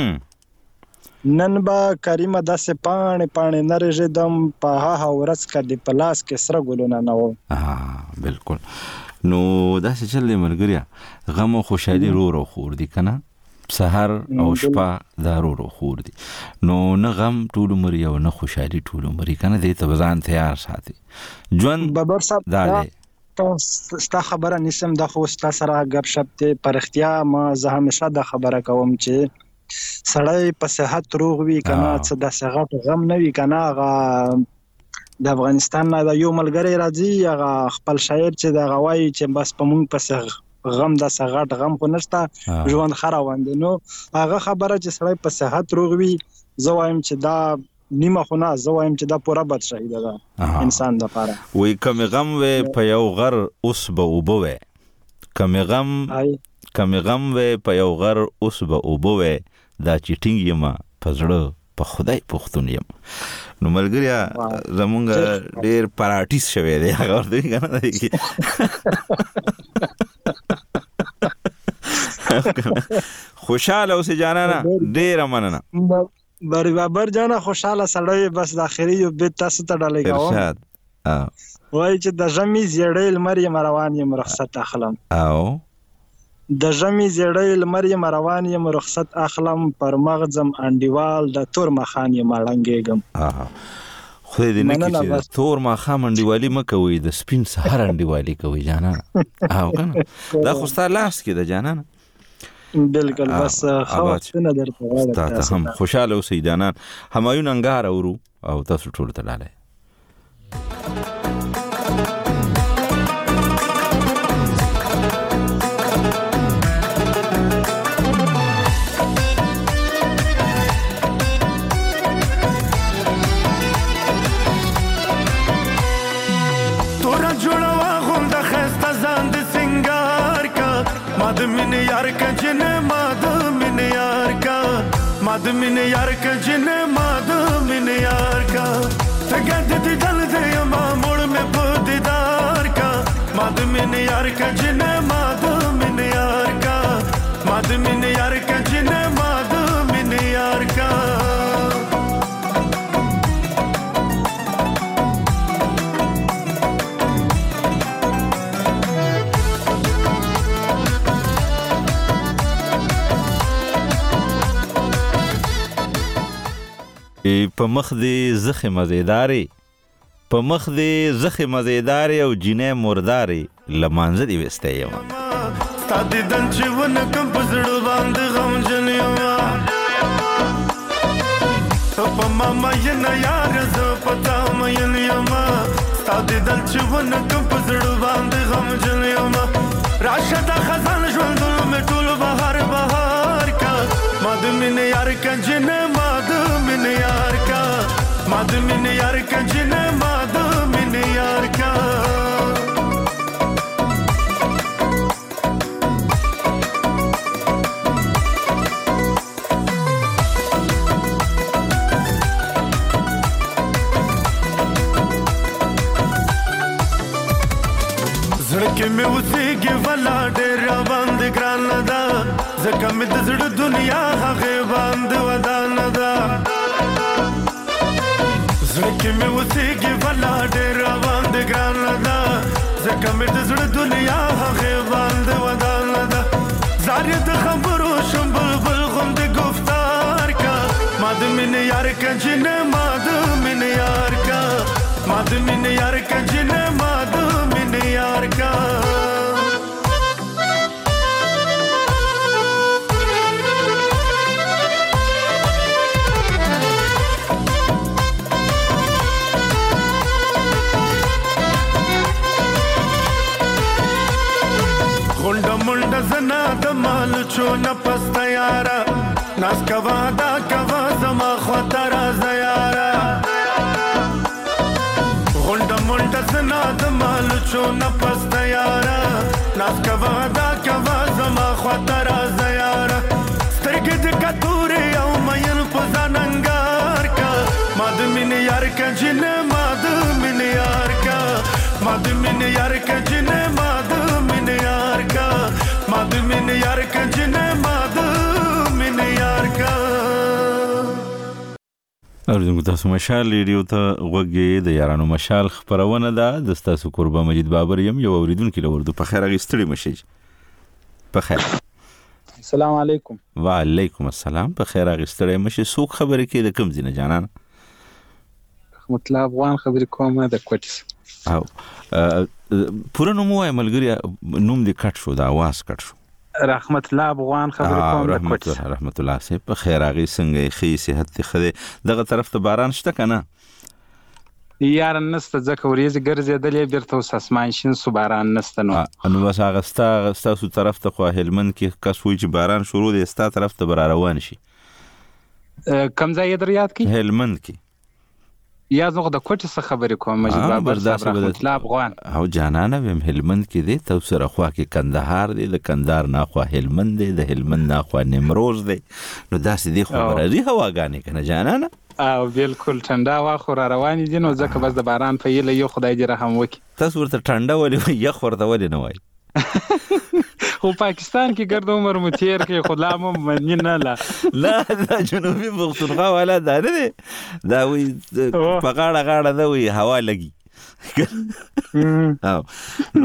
نن به کریمه داسې پانه نریږم په ها ورځ کې پلاس کې سره ګلونه نه وو بالکل نو داسې چلې مرګریا غم او خوشالي رو خور دي کنه سحر او شپه ضرورو خور دي نو نه غم ټول عمر یو نه خوشالي ټول عمر کنه دې ته ځان تیار ساتي ژوند بابر صاحب دا ستا خبره نسم د خو ستا سره غب شپ ته پرختیا ما زه همیشه د خبره کوم چې سړی په صحت روغ وي کنه څه د صحت غم نه وي کنه د افغانستان نه یو ملګری راځي هغه خپل شاعر چې د غوای چې بس په مونږ په غم د سغټ غم خو نشته ژوند خراوند نو هغه خبره چې سړی په صحت روغ وي زوایم چې دا نیمه خو نه زوایم چې دا پوره بد شهید ده انسان د لپاره وای کوم غم و په یو غر اوس به وبوي کوم غم و په یو غر اوس به وبوي دا چټینګ یما پزړه په خدای پښتون یم نو ملګریا زمونږ ډیر پراټیس شوی دی هغه ورته کنه دی خوشاله اوسې جانانا ډیر مننه برابر جانا خوشاله سړی بس د اخري یو بیت تاسو ته ډالۍ کوم ارشاد وای چې د ژمي زیړې لمر روان یم رخصت اخلم او د ژمي زیړې لمر روان یم رخصت اخلم پر مغزم انډیوال د تور مخان یم اړنګېږم خو دې نه کې تور مخام انډیوالي مکوي د سپین سحر انډیوالي کوي جانا او کنه دا خو ستاسو لاس کې د جانا بالکل بس خو نه درته تاسو هم خوشاله اوسئ جانان همایون انګار اورو او تاسو ټول ته لاله مادمین یار کا جن مادمین یار کا تگد دی دل دے ما موڑ میں دیدار کا مادمین یار کا جن مادمین یار کا مادمین یار کا جن مادمین یار کا په مخ دې زخه مزیداري په مخ دې زخه مزیداري او جنې مرداري لمانځه دی وسته یم ستادي دل چې ونه کم پزړو باندې غم جنیما په ماما یې نه یار زه پتا مې نه یم ستادي دل چې ونه کم پزړو باندې غم جنیما راشد خزان ژوند مې ټول بهار بهار کا ماد مين یار کنجن ماد مين یار کا ماد مين یار کنجن ماد مين یار کا زړه مې اوسېږي ولا ډېر باندې ګران ده ځکه مې د زړه دنیا هغه باندې ودان ده زړه مې اوسېږي ولا ډېر باندې ګران ده ځکه مې د زړه دنیا هغه باندې ودان ده زارې د خبرو شم بلبل غوند گفتار کا ماد مين یار کنجن ماد مين یار کا ماد مين یار کنجن ماد مين یار کا غونډه منډه زنا د مال چونه پسته یارا ناس کوا دا کوا زما خطر زیارا غونډه منډه زنا د مال چونه پسته یارا ناس کوا دا کوا زما خطر زیارا سترګې د کتوري او مېن په ځاننګار کا ماد مين یار کنجن ماد مين یار کا ماد مين یار کنجن ماد مين یار کا ماد مين یار کنجن ماد مين یار کا اردو تاسو مشال ریډیو ته وګورئ د یارانو مشال خبرونه ده د تاسو قربا مجید بابر یم یو اوریدونکو لورده په خیر غستړي مشج په خیر السلام علیکم وعلیکم السلام په خیر غستړي مشج سوق خبرې کې د کم زینه جانان مطلب افغان خبرې کومه د کوټس او پوره نوم وای ملګری نوم دې کټ شو دا आवाज کټ شو رحمت الله افغان خبرې کوم د کوټس رحمت الله سي په خیر غي څنګه خي صحت خده دغه طرف ته باران شته کنه یار نسته ځکه ورېز ګرځېدلې بیرته اوس اسمان شین سو باران نسته نو بس هغه ستاسو طرف ته خو هلمند کې کس وی چې باران شروع دی ستا طرف ته بر روان شي کم ځای دریات کې هلمند کې یا زه د کوټ څخه خبرې کوم مجید بابر صاحب رحمت الله افغان او جانانه ویم هلمند کې دی تاسو سره خوا کې کندهار دی د کندهار نه خوا هلمند دی د هلمند نه خوا نیمروز دی نو داسې دی خبره دی هواګانې کنه جانانه او بالکل ټنډا واخو را روانې دي نو ځکه بس د باران په یله یو خدای دې رحم وکړي تاسو ورته ټنډا ولې یخ ورته ولې نه وایي خو پاکستان کې ګرد عمر متیر کې خدامو منی نه لا جنوبي پښتونخوا والا دا نه دا وی په غاړه دا وی هوا لګي نو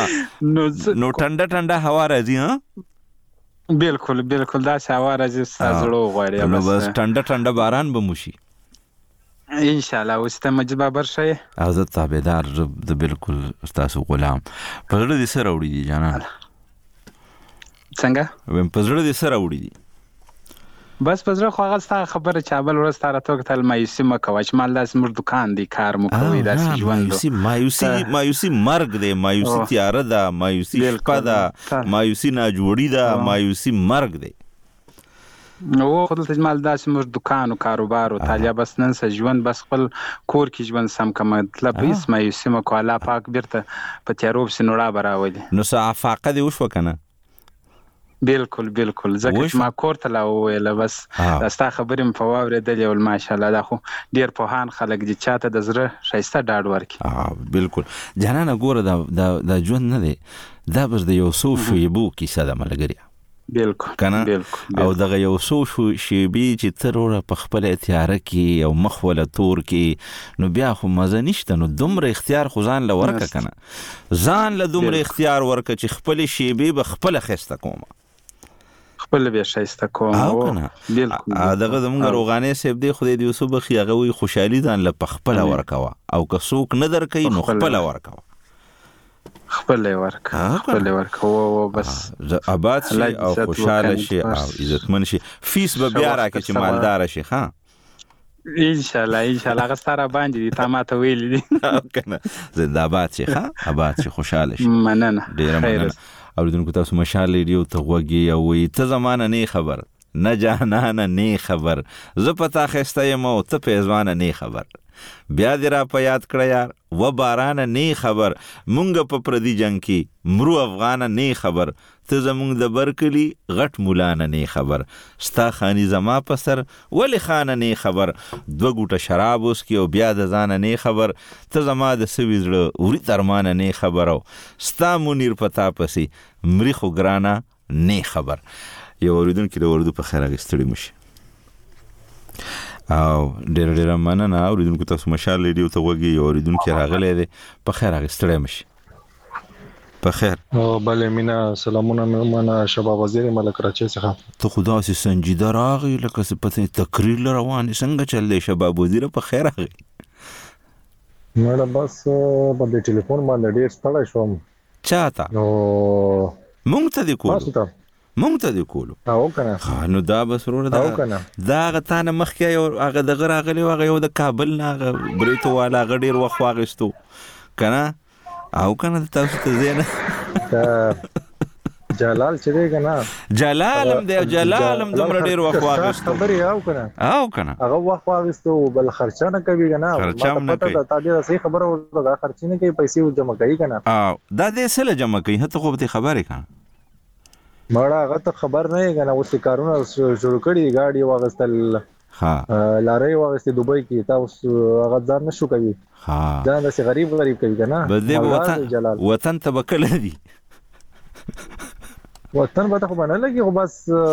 ټنډا هوا راځي ها بالکل دا هوا راځي سازړو غواړي نو بس ټنډا باران به موشي ان شاء الله واست مجید بابر شي او زه تابعدار د بالکل تاسو غلام په دې سره وړي دي جانان څنګه ویم په زړه دې سره وړي دي بس په زړه خو هغه ستاسو خبره چې بل ورځ تاره توګه تل مایوسي مکوه چې مال داس مر دکان دی کار مو کوي داسې ژوند مایوسي مرګ دی مایوسي تیاره ده مایوسي شپه ده مایوسي ناجوړي ده مایوسي مرګ دی نو خپل تجمل داسې مر دکان او کاروبار او طالب بس نن سه ژوند بس خپل کور کې ژوند سم کوم مطلب هیڅ مایوسي مکو الله پاک بیرته په تیاروب سينوړه براولي نو صافاقه دی وشو کنه بالکل ځکه چې ما کور ته لا ویل بس راستا خبرې په واورېدل او ماشاءالله دا خو ډیر پوهان خلک دي چاته د زړه شایسته ډاډ ورکي بالکل جانانه ګوره دا ژوند نه دی دا بس د یو څو شیبو کیسه ده ملګری بالکل او دغه یو څو شیبې چې تروره په خپل تیاره کې او مخ ولا تور کې نو بیا خو مزه نشته نو دومره اختیار خو ځان له ورکه کنه ځان له دومره اختیار ورکه چې خپل شیبې به خپل خسته کوم خپل به شایسته کوم او کنه بالکل دغه زمونږ روغانې صاحب دی خدای دې وسو بخي هغه وی خوشحالي ځان له خپل ورکوا او که څوک نه درکې نو خپل ورکوا خپل ورکوا بس آباد شي او خوشاله شي او عزتمن شي فیس به بیا راکې چې مالدار شي ها ان شاء الله غستاره باندې دي تا ما ته ویل دي کنه زنده باد شي ها آباد شي خوشاله شي مننه ډیر مننه اوریدونکو تاسو مشال ریډیو ته وګي او وي ته زمانه نه خبر نه جهانه نه خبر زه پتا خسته یم او ته پیزوانه نه خبر بیا دې را په یاد کړه یار و باران نه خبر مونږ په پردي جنگ کې مرو افغان نه خبر ته زمونږ د برکلی غټ مولانا نه خبر ستا خاني زما په سر ولی خان نه خبر دو ګوټه شراب اوس کې او بیا د ځان نه خبر ته زما د سوي زړه اوري ترمان نه خبرو ستا مونیر پتا پسي مریخو ګرانا نه خبر یو اوریدونکو د وردو په خیر غستړي مشي او ډېر مننه اوریدونکو تاسو مشال ریډیو ته وګي اوریدونکو راغلي دي په خیر غستړي مشي په خیر او بله مینا سلامونه مانا شباب وزیر ملک راچي څخه ته خدا سي سنجیده راغی لکه څه پته تقریر روان څنګه چلې شباب وزیر په خیر راغی مړه بس په دې ټلیفون باندې ډېر ستړی شوم چاته نو مونږ ته دی کولو او کنه نو دا بس ورو دا غتانه مخکې یو هغه د غراغلی هغه یو د کابل نه بریتو والا غډیر وخت واغستو کنه او کنه تاسو ته زینه جلال چې دی کنه جلالم دومره ډیر وخت واغستو خبري او کنه هغه وخت واغستو بل خرچه نه کوي کنه پته تا دې صحیح خبره ورته خرچې نه کوي پیسې جمع کوي کنه او دا دې سره جمع کوي هته خو به خبره کنه مړه هغه ته خبر نه یې کنه اوس کارونه شروع کړي گاډي واغستل لارې واغستې دوبۍ کې تاسو هغه ځان نشو کوي ځان داسې غریب کوي کنه بده وطن ته بکله دي وطن به ته خو باندې لګي خو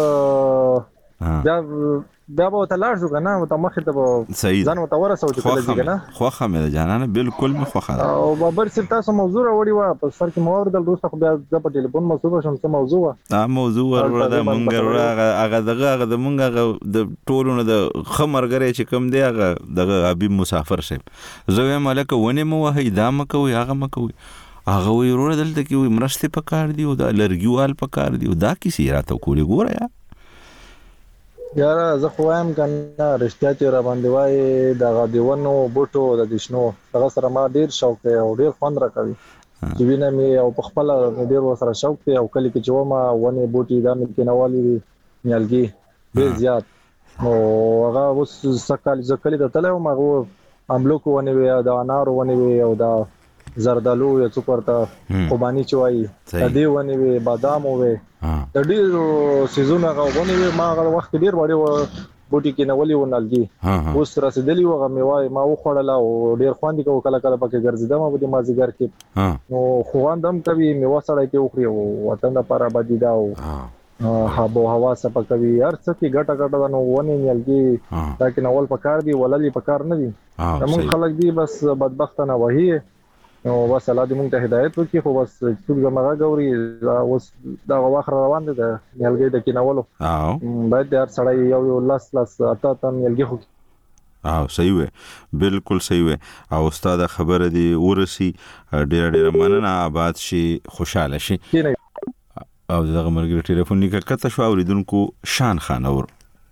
بس بیا به تلاش وکنه متمخ ته ځان متورسو چې کله دي کنه خوخه مې جانانه بالکل مې خوخه او بابر سر تاسو موضوع وړي وا په سر کې موارد دوسته خو بیا د په ټلیفون مسوبه شم څه موضوع ورته د مونږ هغه د مونږ د ټولونو د خمرګری چې کم دی هغه د حبیب مسافر صاحب زوی ملک ونه مو وهي دا مکوي هغه مکوي هغه وی ورور دلته کې وي مرسته پکار دی او د لرګیوال پکار دی دا کیسه راته کولی ګوره یاره زه خو وایم کنه رښتیا چې را باندې وای د غدیونو بوټو د دشنو هغه سره ما ډیر شوق دی او ډیر خوند راکوي چې وینم او په خپل ډیر سره شوق دی او کله کې چې ما ونه بوټي دا مې کېنوالي نیالګي ډیر زیات او هغه اوس سکال ځکلې د تلو ما عملو کو ونه وي د انار ونه وي او د زردالو یا څوکرته خوبانی چوي د دې ونه وي بادام وي د ډیر سيزونه غوونه وي ما هغه وخت ډیر وړي بوټي کې نولي ونالګي اوس رسیدلی وغه میوای ما وخړل او ډیر خواندې کو کله کله پکې ګرځیدم په دې مازیګر کې نو خواندم کوي میوه سره کې وخري او وطن لپاره باندې دا او هوا صفه کوي هر څه کې ګټه نو ونه نیالګي دا کې نول پکار دی وللی پکار نه دي موږ خلک دي بس بدبخت نه وਹੀ نو بس الله دې موږ ته هدایت وکړي خو بس ټول زمغه غوري اوس دا واخر روان دي د نیالګي د کینولو باید هر سړی یو لاس اته تم نیالګي خو صحیح وي بالکل صحیح وي او استاد خبره دی ورسي ډېر مننه آباد شي خوشاله شي او دغه مرګ ټلیفون لیکه کته شو اوریدونکو شان خانور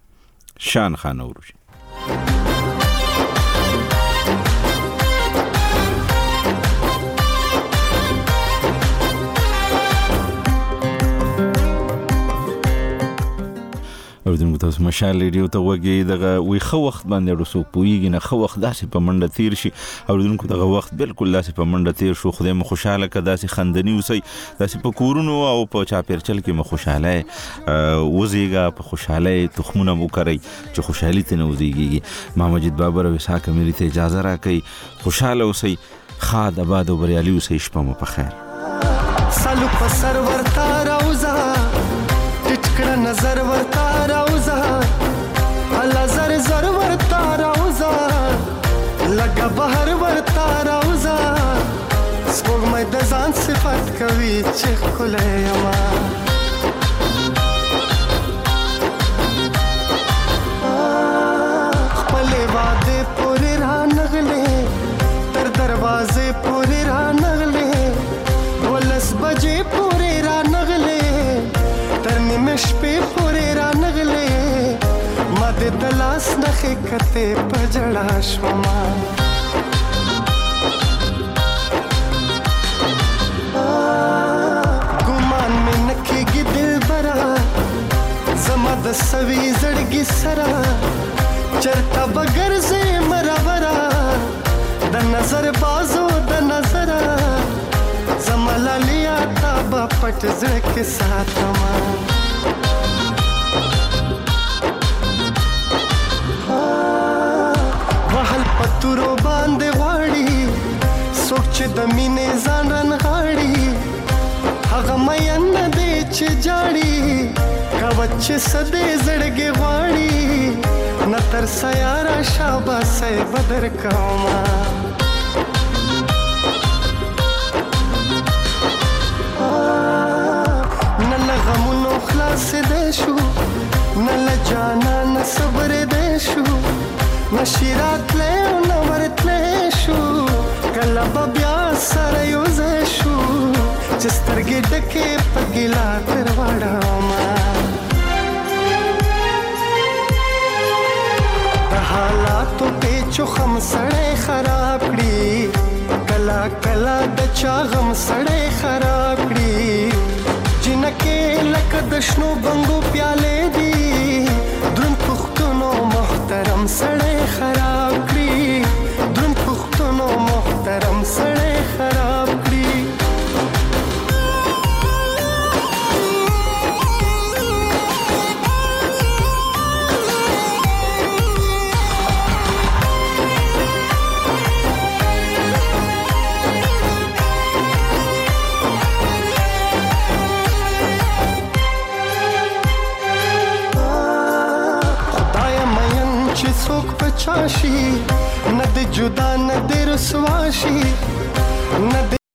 اوریدونکو تاسو مشال ریډیو ته وګورئ دغه وی خو وخت باندې رسو پویږي نه خو وخت داسې په منډه تیر شي اوریدونکو دغه وخت بالکل داسې په منډه تیر شو خدای مو خوشاله کړه داسې خندنی اوسئ داسې په کورونو او په چاپیرچل کې مو خوشاله وزیږه په خوشاله تخمونه مو کوي چې خوشحالي ته نه وزیږي ما مجید بابر او اسحاق اميري ته اجازه راکړي خوشاله اوسئ خاد آباد او بریالي اوسئ شپه مو په خیر سالو په سر ورتا راوزا ټکړه نظر ورتا راوزا الله زر زر ورتا راوزا لګه بهر ورتا راوزا سپوږمۍ د ځان صفات کوي چې خلای ما نخې کته پجړا شوما ګمان مې نکېږي دلبره زما د سوي زړګي سره چرته بګرځې مربره د نظر بازو د نظر زما لالیا تا با پټ زړه کې ساتما وحل پتورو باندې غواړي څوک چې د مینې ځان رانغاړي هغه مین دې چې جاړي کوچ سدې زړګي غواړي न तरसा यारा शाबाशे बदर कामा न लगमुनो खलास देशु न लजाना न सबर देशु न शिरात ले न वरत लेशु कलब ब्या सर युजेशु चिस्तरगे डके पगिला करवाड़ा मा حالاتو پیچو خم سړی خراب کړي کلا کلا د چا غم سړی خراب کړي جنکه لکه د شنو بنګو پیاله دي درن پښتونو محترم سړی خراب کړي درن پښتونو محترم سړی خراب کړي څوک پچاشي نه د جدا نه د رسواشي نه